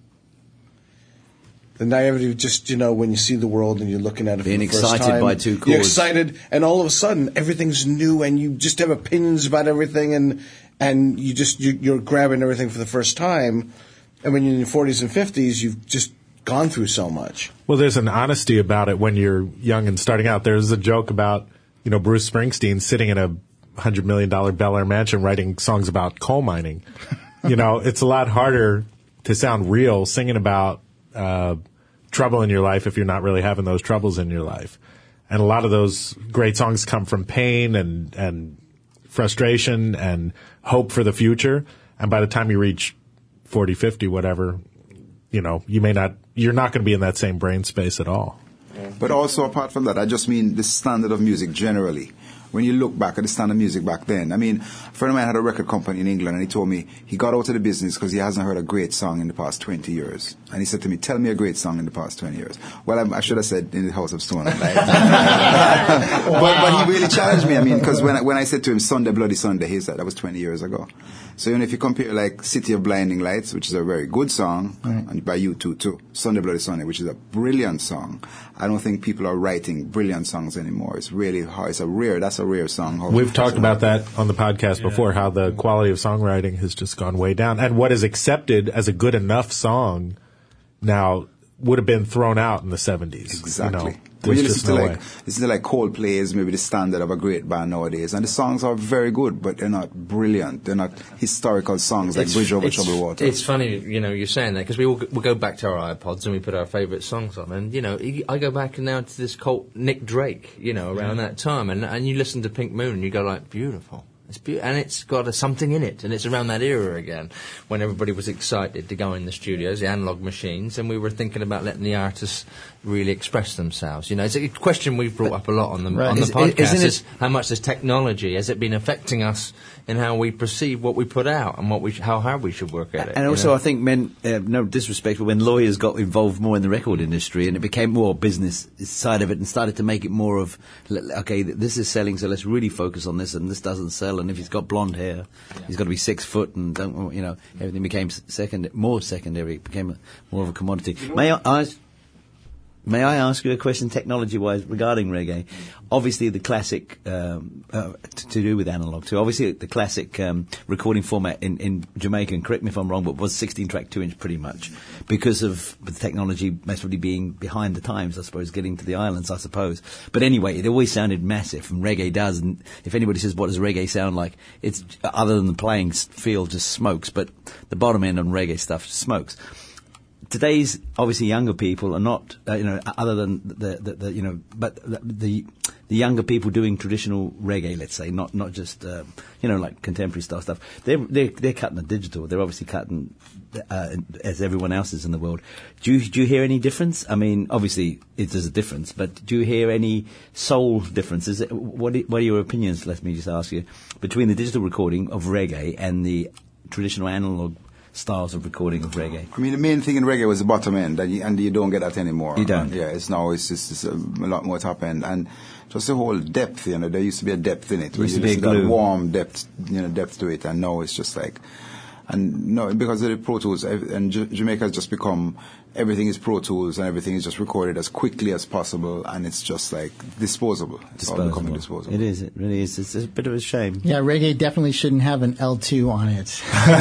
G: The naivety of just, when you see the world and you're looking at it
E: being
G: for the first time.
E: excited by 2 chords.
G: You're excited, and all of a sudden, everything's new, and you just have opinions about everything, and you're grabbing everything for the first time. And when you're in your 40s and 50s, you've just gone through so much.
D: Well, there's an honesty about it when you're young and starting out. There's a joke about, Bruce Springsteen sitting in a $100 million Bel Air mansion writing songs about coal mining. It's a lot harder to sound real singing about trouble in your life if you're not really having those troubles in your life. And a lot of those great songs come from pain and frustration and hope for the future. And by the time you reach 40, 50, whatever, you're not going to be in that same brain space at all.
H: But also, apart from that, I just mean the standard of music generally. When you look back at the standard of music back then, I mean, a friend of mine had a record company in England, and he told me he got out of the business because he hasn't heard a great song in the past 20 years. And he said to me, tell me a great song in the past 20 years. Well, I should have said In the House of Stone and Light. but he really challenged me. I mean, because when I said to him, Sunday, Bloody Sunday, he said that was 20 years ago. So if you compare like City of Blinding Lights, which is a very good song, and by U2 too, Sunday Bloody Sunday, which is a brilliant song, I don't think people are writing brilliant songs anymore. It's really hard. That's a rare song.
D: We've talked about that on the podcast before, how the quality of songwriting has just gone way down. And what is accepted as a good enough song now would have been thrown out in the 70s.
H: Exactly. When you listen to like Coldplay is maybe the standard of a great band nowadays, and the songs are very good, but they're not brilliant. They're not historical songs like Bridge Over Troubled Water.
C: It's funny, you're saying that, because we'll go back to our iPods and we put our favourite songs on, and I go back now to this Nick Drake, around that time, and you listen to Pink Moon and you go like, beautiful. And it's got something in it, and it's around that era again, when everybody was excited to go in the studios, the analog machines, and we were thinking about letting the artists really express themselves. It's a question we've brought up a lot on the podcast. Is how much this technology has it been affecting us in how we perceive what we put out and how hard we should work at it.
E: And also, I think no disrespect, but when lawyers got involved more in the record industry and it became more business side of it and started to make it more of, okay, this is selling, so let's really focus on this, and this doesn't sell, and if he's got blonde hair, he's got to be 6 foot, and everything became more secondary. It became more of a commodity. May I ask? May I ask you a question, technology-wise, regarding reggae? Obviously, the classic, to do with analog too. Obviously, the classic recording format in Jamaica, and correct me if I'm wrong, but was 16-track 2-inch pretty much, because of the technology basically being behind the times, I suppose, getting to the islands, I suppose. But anyway, it always sounded massive, and reggae does. And if anybody says, "What does reggae sound like?" It's other than the playing feel, just smokes. But the bottom end on reggae stuff smokes. Today's obviously younger people are not, other than the younger people doing traditional reggae, let's say, not just like contemporary style stuff. They're cutting the digital. They're obviously cutting as everyone else is in the world. Do you hear any difference? I mean, obviously there's a difference, but do you hear any soul differences? What are your opinions? Let me just ask you, between the digital recording of reggae and the traditional analog styles of recording of reggae.
H: I mean, the main thing in reggae was the bottom end, and you don't get that anymore.
E: You don't?
H: Yeah, it's just a lot more top end. And just the whole depth, there used to be a depth in it.
E: There used to be a glue.
H: That warm depth, depth to it, and now it's just like... And no, because of the Pro Tools, and Jamaica has just become, everything is Pro Tools, and everything is just recorded as quickly as possible, and it's just like disposable. It's all becoming disposable.
E: It is, it really is. It's a bit of a shame.
B: Yeah, reggae definitely shouldn't have an L2 on it.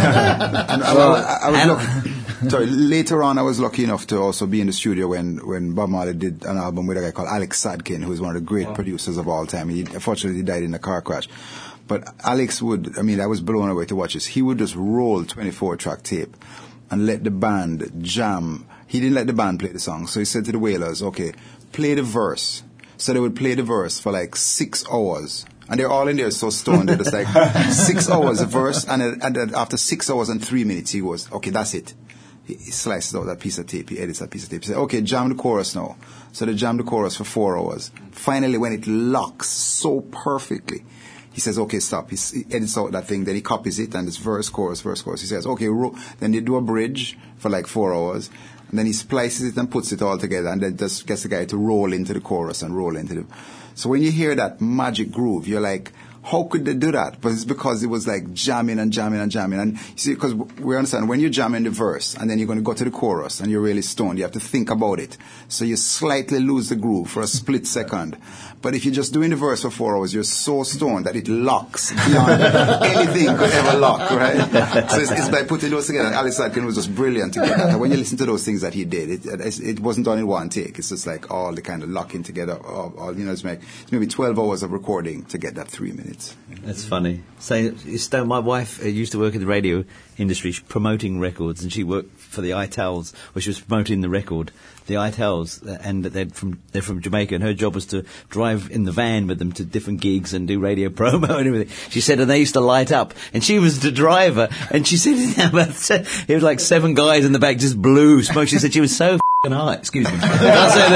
H: Later on I was lucky enough to also be in the studio when Bob Marley did an album with a guy called Alex Sadkin, who is one of the great producers of all time. He unfortunately died in a car crash. But Alex I was blown away to watch this. He would just roll 24-track tape and let the band jam. He didn't let the band play the song. So he said to the Wailers, okay, play the verse. So they would play the verse for like 6 hours. And they're all in there so stoned. They're just like 6 hours a verse. And then after 6 hours and 3 minutes, he goes, okay, that's it. He slices out that piece of tape. He edits that piece of tape. He said, okay, jam the chorus now. So they jammed the chorus for 4 hours. Finally, when it locks so perfectly, he says, okay, stop. He edits out that thing, then he copies it, and it's verse, chorus. He says, okay, then they do a bridge for like 4 hours, and then he splices it and puts it all together, and then just gets the guy to roll into the chorus and roll into the... So when you hear that magic groove, you're like, how could they do that? But it's because it was like jamming and jamming and jamming. And you see, because we understand, when you're jamming the verse, and then you're going to go to the chorus, and you're really stoned, you have to think about it. So you slightly lose the groove for a split second. But if you're just doing the verse for 4 hours, you're so stoned that it locks beyond anything could ever lock, right? So it's by putting those together. And Alex Sadkin was just brilliant to get that. And when you listen to those things that he did, it wasn't done in one take. It's just like all the kind of locking together. It's maybe 12 hours of recording to get that 3 minutes.
E: That's funny. So, my wife used to work in the radio industry promoting records, and she worked for the Itals, where she was promoting the record, the Itals, and they're from Jamaica, and her job was to drive in the van with them to different gigs and do radio promo and everything. She said, and they used to light up, and she was the driver, and she said, it was like 7 guys in the back just blew smoke. She said she was so high. Excuse me. That's it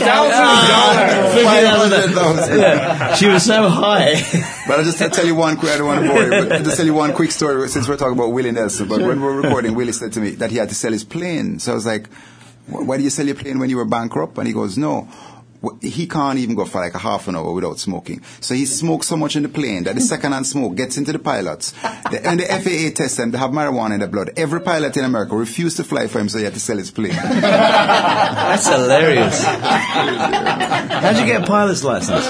E: then. $5,000. Yeah. She was so high.
H: But I'll just tell you one quick, I don't want to bore you, but I'll just tell you one quick story since we're talking about Willie Nelson. But when we were recording, Willie said to me that he had to sell his plane. So I was like, why did you sell your plane when you were bankrupt? And he goes, no. He can't even go for like a half an hour without smoking. So he smokes so much in the plane that the second-hand smoke gets into the pilots. And the FAA tests them, they have marijuana in their blood. Every pilot in America refused to fly for him, so he had to sell his plane.
E: That's hilarious. How'd you get a pilot's license?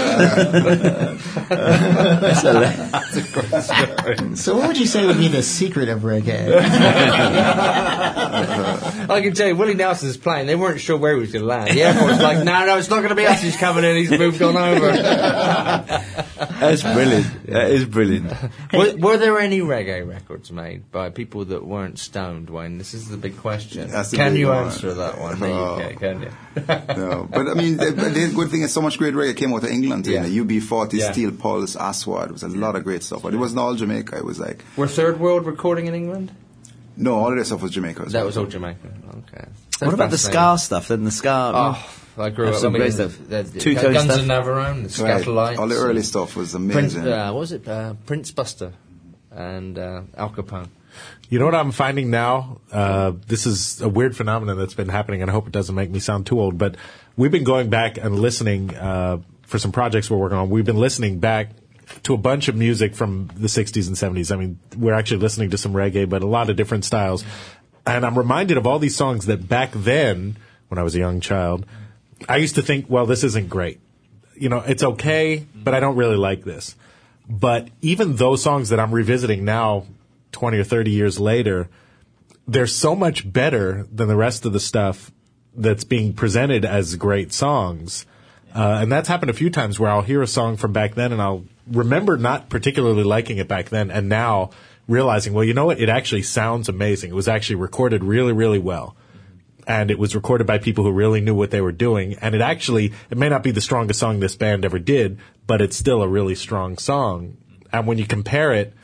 E: That's hilarious. That's a great story.
B: So what would you say would be the secret of reggae?
C: I can tell you, Willie Nelson's plane, they weren't sure where he was going to land. The airport was like, no, it's not going to be us. He's coming in. He's moved on over.
E: That's brilliant. That is brilliant.
C: Were there any reggae records made by people that weren't stoned, Wayne? This is the big question. Can you answer that one? No, you can you?
H: No, but I mean, the good thing is so much great reggae came out of England.
C: Yeah.
H: UB40, Steel Pulse, Aswad. It was a lot of great stuff. But it wasn't all Jamaica. It was like...
C: Were Third World recording in England?
H: No, all of that stuff was Jamaica.
C: That was all Jamaica. Okay. So
E: what about the ska stuff? Then the ska...
C: Oh, I grew up
E: some great stuff.
C: Two-Tone Guns stuff. Of Navarone, the Scatolites.
H: All the early stuff was amazing.
C: What was it? Prince Buster and Al Capone.
D: You know what I'm finding now? This is a weird phenomenon that's been happening, and I hope it doesn't make me sound too old, but we've been going back and listening for some projects we're working on. We've been listening back to a bunch of music from the 60s and 70s. I mean, we're actually listening to some reggae, but a lot of different styles. And I'm reminded of all these songs that back then, when I was a young child, I used to think, well, this isn't great. You know, it's okay, but I don't really like this. But even those songs that I'm revisiting now, 20 or 30 years later, they're so much better than the rest of the stuff that's being presented as great songs. And that's happened a few times where I'll hear a song from back then and I'll remember not particularly liking it back then and now realizing, well, you know what? It actually sounds amazing. It was actually recorded really, really well. And it was recorded by people who really knew what they were doing. And it may not be the strongest song this band ever did, but it's still a really strong song. And when you compare it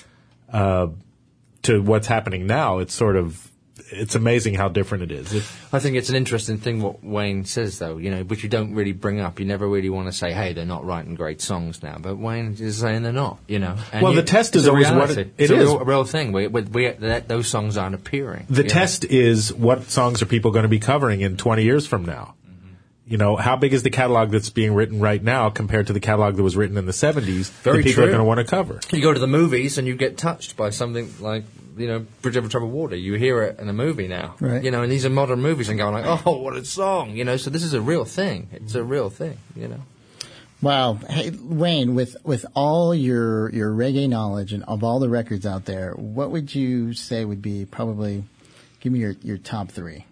D: to what's happening now, it's amazing how different it is.
C: I think it's an interesting thing what Wayne says, though, you know, which you don't really bring up. You never really want to say, hey, they're not writing great songs now. But Wayne is saying they're not, you know. And
D: well, the test is always what it is.
C: A real thing. Those songs aren't appearing.
D: The test is what songs are people going to be covering in 20 years from now? You know, how big is the catalog that's being written right now compared to the catalog that was written in the 70s that people are going to want to cover?
C: You go to the movies and you get touched by something like, you know, Bridge Over Troubled Water. You hear it in a movie now.
B: Right.
C: You know, and these are modern movies and going like, oh, what a song. You know, so this is a real thing. It's a real thing, you know.
B: Wow. Hey, Wayne, with all your reggae knowledge and of all the records out there, what would you say would be probably, give me your top three?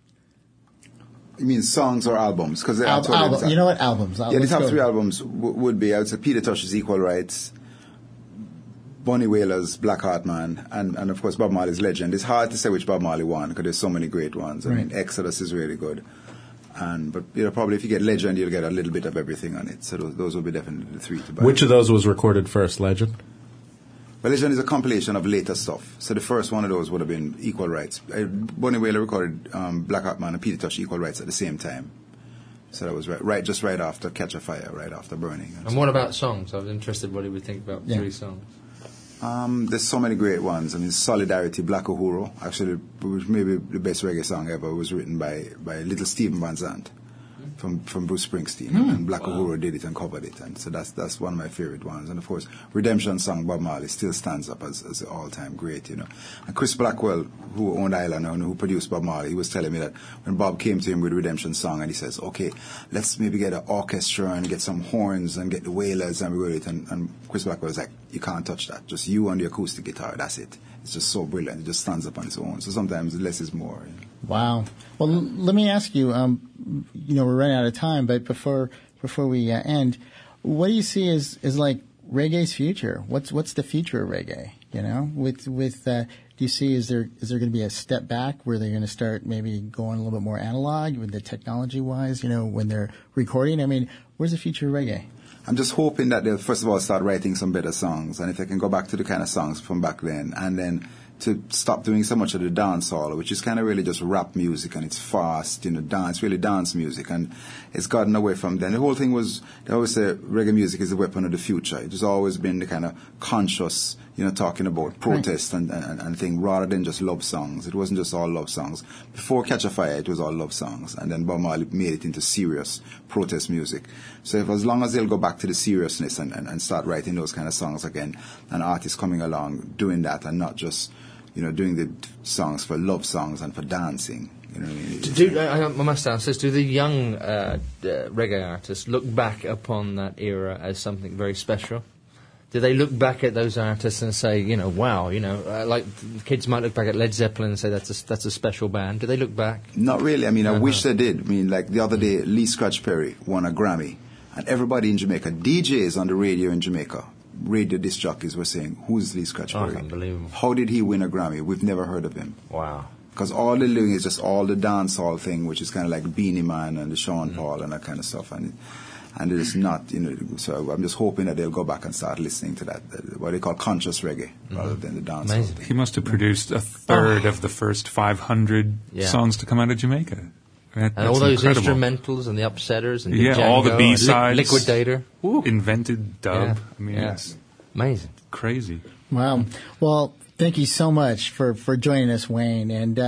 H: You mean songs or albums? Because
B: albums. You know what? Albums.
H: Yeah, the top three albums would be, I would say, Peter Tosh's Equal Rights, Bunny Wailer's Black Heart Man, and of course Bob Marley's Legend. It's hard to say which Bob Marley won because there's so many great ones. I mean, Exodus is really good. But you know, probably if you get Legend, you'll get a little bit of everything on it. So those will be definitely the three to buy.
D: Which of those was recorded first, Legend?
H: Well, Legend is a compilation of later stuff. So the first one of those would have been Equal Rights. Bunny Wailer recorded Black Heart Man and Peter Tosh Equal Rights at the same time. So that was just right after Catch a Fire, right after Burning.
C: And what about songs? I was interested what he would think about three songs.
H: There's so many great ones. I mean, Solidarity, Black Uhuru, actually, was maybe the best reggae song ever, was written by Little Stephen Van Zandt from Bruce Springsteen. And Black Uhuru did it and covered it. And so that's one of my favorite ones. And of course, Redemption song, Bob Marley, still stands up as an all-time great, you know. And Chris Blackwell, who owned Island and who produced Bob Marley, he was telling me that when Bob came to him with Redemption song and he says, okay, let's maybe get an orchestra and get some horns and get the Wailers and we wrote it. And Chris Blackwell was like, you can't touch that. Just you on the acoustic guitar, that's it. It's just so brilliant. It just stands up on its own. So sometimes less is more. You know?
B: Wow. Well, let me ask you, you know, we're running out of time, but before we end, what do you see as like reggae's future? What's the future of reggae? You know, do you see, is there going to be a step back where they're going to start maybe going a little bit more analog with the technology wise, you know, when they're recording? I mean, where's the future of reggae?
H: I'm just hoping that they'll first of all start writing some better songs, and if they can go back to the kind of songs from back then, and then to stop doing so much of the dance hall, which is kind of really just rap music, and it's fast, you know, really dance music, and it's gotten away from then. The whole thing was, they always say reggae music is the weapon of the future. It has always been the kind of conscious, you know, talking about protest and thing, rather than just love songs. It wasn't just all love songs. Before Catch a Fire, it was all love songs, and then Bob Marley made it into serious protest music. So as long as they'll go back to the seriousness and start writing those kind of songs again, and artists coming along doing that and not just, you know, doing the songs for love songs and for dancing. You know what I mean?
C: I must ask this, do the young reggae artists look back upon that era as something very special? Do they look back at those artists and say, you know, wow, you know, like kids might look back at Led Zeppelin and say that's a special band? Do they look back?
H: Not really. I mean, I wish they did. I mean, like the other day, Lee Scratch Perry won a Grammy, and everybody in Jamaica, DJs on the radio in Jamaica, radio disc jockeys were saying, who's Lee Scratch Perry?
C: Unbelievable.
H: How did he win a Grammy? We've never heard of him.
C: Wow.
H: Because all they're doing is just all the dance hall thing, which is kind of like Beanie Man and the Sean Paul and that kind of stuff. And it is not, you know, so I'm just hoping that they'll go back and start listening to that, what they call conscious reggae, rather than the dance hall thing.
F: He must have produced a third of the first 500 songs to come out of Jamaica.
C: And all those instrumentals and the upsetters and
F: Django, all the B-sides.
C: Liquidator.
F: Invented dub.
C: Yeah.
F: I mean, it's
C: amazing.
F: Crazy.
B: Wow. Well, thank you so much for joining us, Wayne.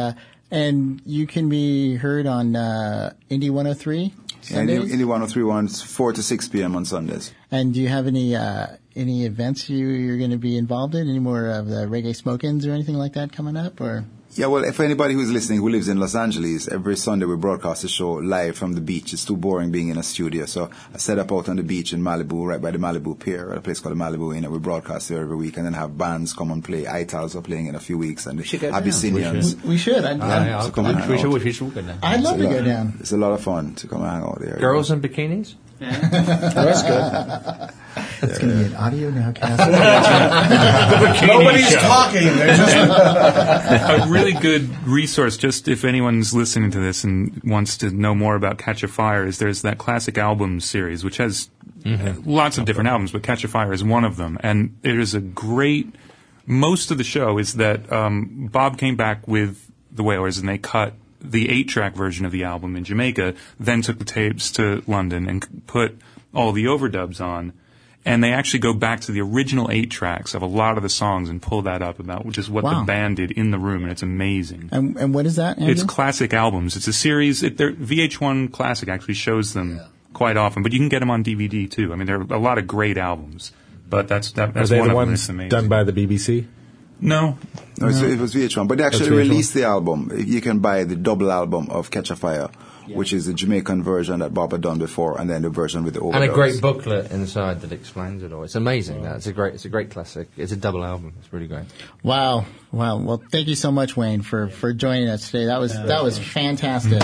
B: And you can be heard on Indie 103 Sundays?
H: Indie 103 4 to 6 p.m. on Sundays.
B: And do you have any events you're going to be involved in? Any more of the reggae smoke-ins or anything like that coming up? Or
H: Yeah, well, if anybody who's listening who lives in Los Angeles, every Sunday we broadcast a show live from the beach. It's too boring being in a studio, so I set up out on the beach in Malibu, right by the Malibu Pier, at a place called the Malibu Inn, and we broadcast there every week, and then have bands come and play. Itals are playing in a few weeks, and the Abyssinians.
B: We should. I'd
C: We should go down.
B: I'd love to go down.
H: It's a lot of fun to come and hang out there.
C: Girls in bikinis?
B: That's good. It's going to be an audio nowcast.
G: Nobody's talking. They're just
F: A really good resource, just if anyone's listening to this and wants to know more about Catch a Fire, is there's that classic albums series, which has lots of different albums, but Catch a Fire is one of them. And it is a great... Most of the show is that Bob came back with the Wailers, and they cut the 8-track version of the album in Jamaica, then took the tapes to London and put all the overdubs on. And they actually go back to the original 8 tracks of a lot of the songs and pull that up about just what the band did in the room, and it's amazing.
B: And what is that, Andrew?
F: It's classic albums. It's a series. VH1 Classic actually shows them quite often, but you can get them on DVD too. I mean, there are a lot of great albums, but that's
D: Are
F: one
D: they
F: of
D: the
F: them.
D: ones
F: It's amazing.
D: done by the BBC?
F: No.
H: No, it was VH1, but they actually
D: VH1?
H: released the album. You can buy the double album of Catch a Fire, which is the Jamaican version that Bob had done before, and then the version with the overdubs.
C: And a great booklet inside that explains it all. It's amazing. That it's a great classic. It's a double album. It's really great.
B: Wow. Well, thank you so much, Wayne, for joining us today. That was fantastic.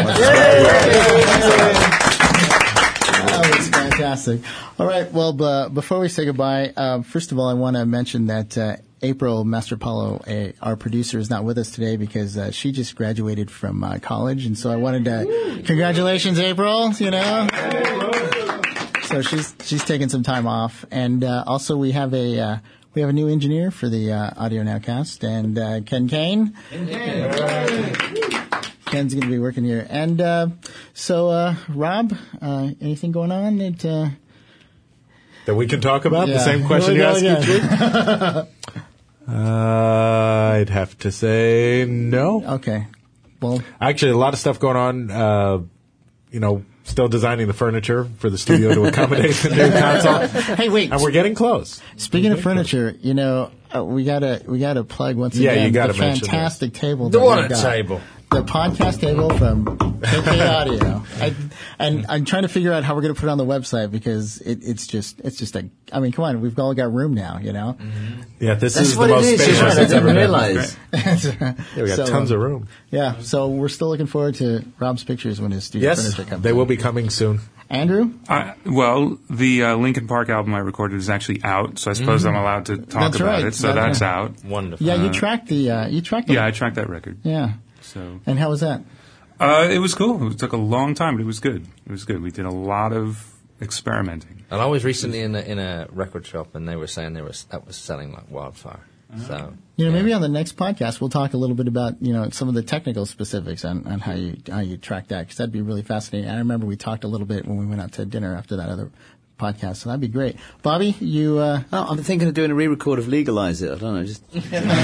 B: That was fantastic. All right. Well, before we say goodbye, first of all, I want to mention that April Mastropalo, our producer, is not with us today because she just graduated from college, and so I wanted to congratulations, April. You know, so she's taking some time off, and also we have a new engineer for the Audio Nowcast, and Ken Kane. Ken's going to be working here, and so Rob, anything going on
D: That we can talk about? The same question you ask each week? I'd have to say no.
B: Okay. Well,
D: actually, a lot of stuff going on. Still designing the furniture for the studio to accommodate the new console.
B: Hey, wait!
D: And we're getting close.
B: Speaking of furniture, we gotta plug once again.
D: Yeah, you gotta
B: the
D: mention
B: fantastic table.
C: The what table?
B: The podcast table from KK Audio. And I'm trying to figure out how we're going to put it on the website because it's just I mean, come on, we've all got room now, you know?
D: Mm-hmm. Yeah, this
E: That's
D: is
E: what
D: the
E: it
D: most
E: is.
D: spacious
E: Right, I
D: it's ever
E: didn't
D: been.
E: realize.
D: Yeah, we got tons of room.
B: Yeah, so we're still looking forward to Rob's pictures when his studio
D: Yes,
B: furniture comes
D: they
B: in.
D: will be coming soon.
B: Andrew?
F: Well, the Linkin Park album I recorded is actually out, so I suppose I'm allowed to talk
B: That's
F: about
B: right.
F: it. So that's out.
C: Wonderful.
B: Yeah, you tracked the
F: I tracked that record.
B: Yeah.
F: So
B: And how was that?
F: it was cool. It took a long time, but it was good. We did a lot of experimenting.
C: And I was recently in a record shop, and they were saying that was selling like wildfire. So
B: Maybe on the next podcast we'll talk a little bit about some of the technical specifics on how you track that, because that'd be really fascinating. I remember we talked a little bit when we went out to dinner after that other podcast, so that'd be great. Bobby, you?
E: I'm thinking of doing a re-record of Legalize It. I don't know, just.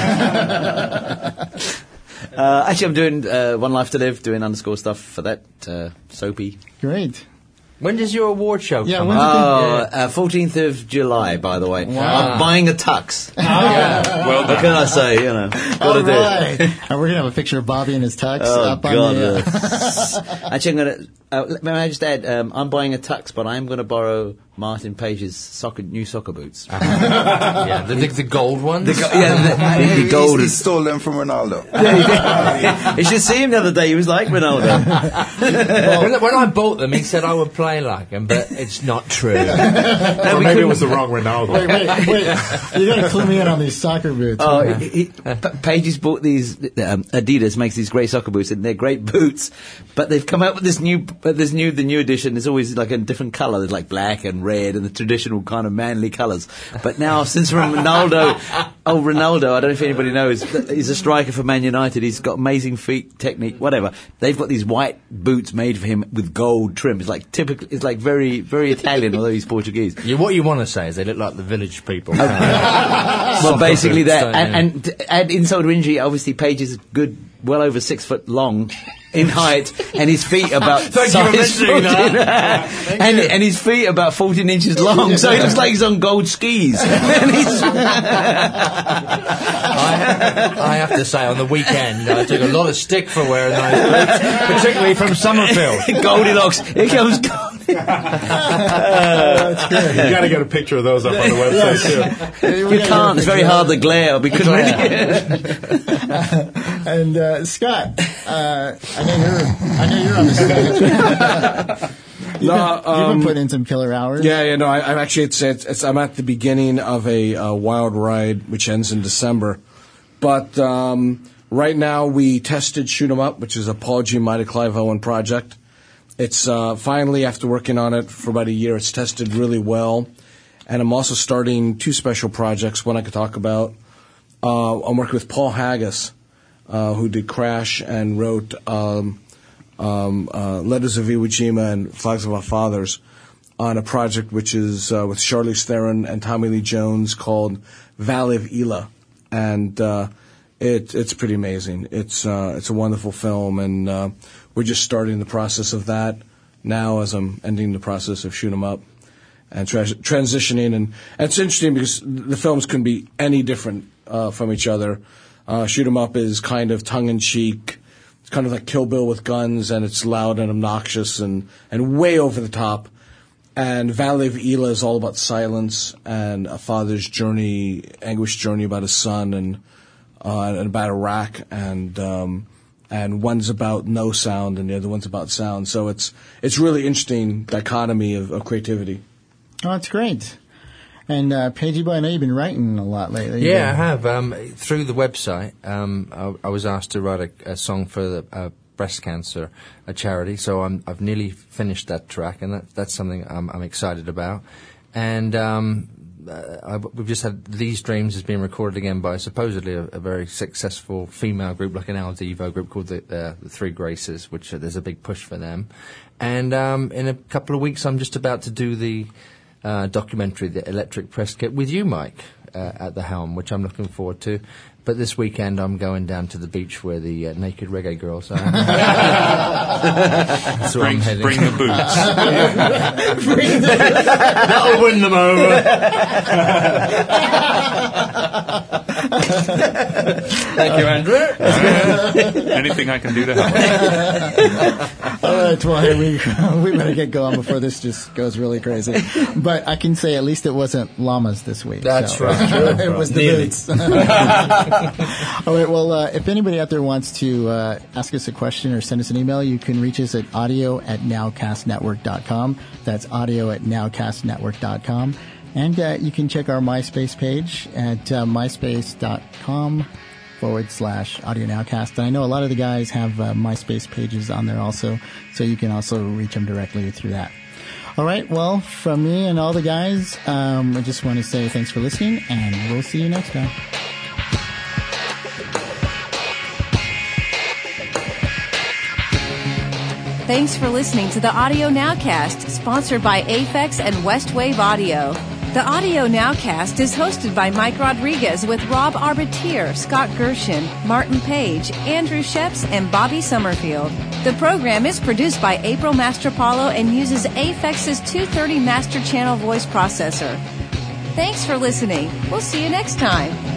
E: Actually, I'm doing One Life to Live, doing underscore stuff for that soapy.
B: Great.
C: when does your award show come
B: when's
C: out?
E: 14th of July, by the way.
B: Wow.
E: I'm buying a tux.
F: Well,
E: What can I say? Gotta
B: All
E: do it.
B: right. And we're gonna have a picture of Bobby in his tux
E: Oh,
B: up on
E: God.
B: the.
E: Actually, I'm going to. May I just add? I'm buying a tux, but I'm going to borrow Martin Page's new soccer boots.
C: Yeah, the gold ones.
E: The gold
H: He
E: is.
H: stole them from Ronaldo.
E: You should see him the other day. He was like Ronaldo.
C: when I bought them, he said I would play like him, but it's not true.
D: Or maybe it was the wrong Ronaldo.
B: Wait! You gotta clue me in on these soccer boots.
E: Page's bought these. Adidas makes these great soccer boots, and they're great boots. But they've come out with the new edition. There's always like a different colour. There's like black and red and the traditional kind of manly colours. But now, since Ronaldo, I don't know if anybody knows, he's a striker for Man United. He's got amazing feet, technique, whatever. They've got these white boots made for him with gold trim. It's like typical. It's like very, very Italian, although he's Portuguese.
C: What you want to say is they look like the village people.
E: Well, basically
C: boots,
E: that,
C: don't
E: and insult to injury, obviously Page is good well over 6 foot long in height, and his feet about
C: Thank you for mentioning that.
E: and his feet about 14 inches long, so he looks like he's on gold skis. And he's
C: I have to say, on the weekend, I took a lot of stick for wearing those boots, particularly from Summerfield.
E: Goldilocks. Here comes Goldilocks.
B: That's good.
D: You got to get a picture of those up on the website too.
E: You can't. It's very hard to glare. We couldn't really.
B: And Scott, I know you're on the stage. You've been putting in some killer hours.
G: Yeah. No, I'm actually I'm at the beginning of a wild ride which ends in December, but right now we tested Shoot 'Em Up, which is a Paul Giamatti, Clive Owen project. It's finally, after working on it for about a year, it's tested really well. And I'm also starting 2 special projects. One I could talk about. I'm working with Paul Haggis, who did Crash and wrote Letters of Iwo Jima and Flags of Our Fathers, on a project which is with Charlize Theron and Tommy Lee Jones called Valley of Elah. And it's pretty amazing. It's a wonderful film, and we're just starting the process of that now as I'm ending the process of Shoot 'Em Up and transitioning. And it's interesting because the films can be any different from each other. Shoot 'Em Up is kind of tongue-in-cheek. It's kind of like Kill Bill with guns, and it's loud and obnoxious and way over the top. And Valley of Elah is all about silence and a father's journey, anguished journey about his son, and about Iraq, and one's about no sound and the other one's about sound. So it's really interesting dichotomy of creativity.
B: Oh, that's great. And Pagey Boy, I know you've been writing a lot lately.
C: Yeah, I have. Through the website, I was asked to write a song for the breast cancer charity, so I've nearly finished that track, and that's something I'm excited about. And we've just had These Dreams has been recorded again by supposedly a very successful female group, like an Al Devo group called the Three Graces, which there's a big push for them. And in a couple of weeks, I'm just about to do the documentary, The Electric Press Kit, with you, Mike, at the helm, which I'm looking forward to. But this weekend I'm going down to the beach where the naked reggae girls are. That's where I'm heading.
F: Bring the boots.
C: That'll win them over. Thank you, Andrew.
F: Anything I can do to help.
B: All right, well, we better get going before this just goes really crazy. But I can say at least it wasn't llamas this week.
C: That's
B: so.
C: right.
B: It was the boots. All right, well, if anybody out there wants to ask us a question or send us an email, you can reach us at audio@nowcastnetwork.com. That's audio@nowcastnetwork.com. And you can check our MySpace page at myspace.com/Audio Nowcast. And I know a lot of the guys have MySpace pages on there also, so you can also reach them directly through that. All right, well, from me and all the guys, I just want to say thanks for listening, and we'll see you next time.
A: Thanks for listening to the Audio Nowcast, sponsored by Aphex and Westwave Audio. The Audio Nowcast is hosted by Mike Rodriguez with Rob Arbitier, Scott Gershon, Martin Page, Andrew Sheps, and Bobby Summerfield. The program is produced by April Mastropalo and uses Aphex's 230 Master Channel voice processor. Thanks for listening. We'll see you next time.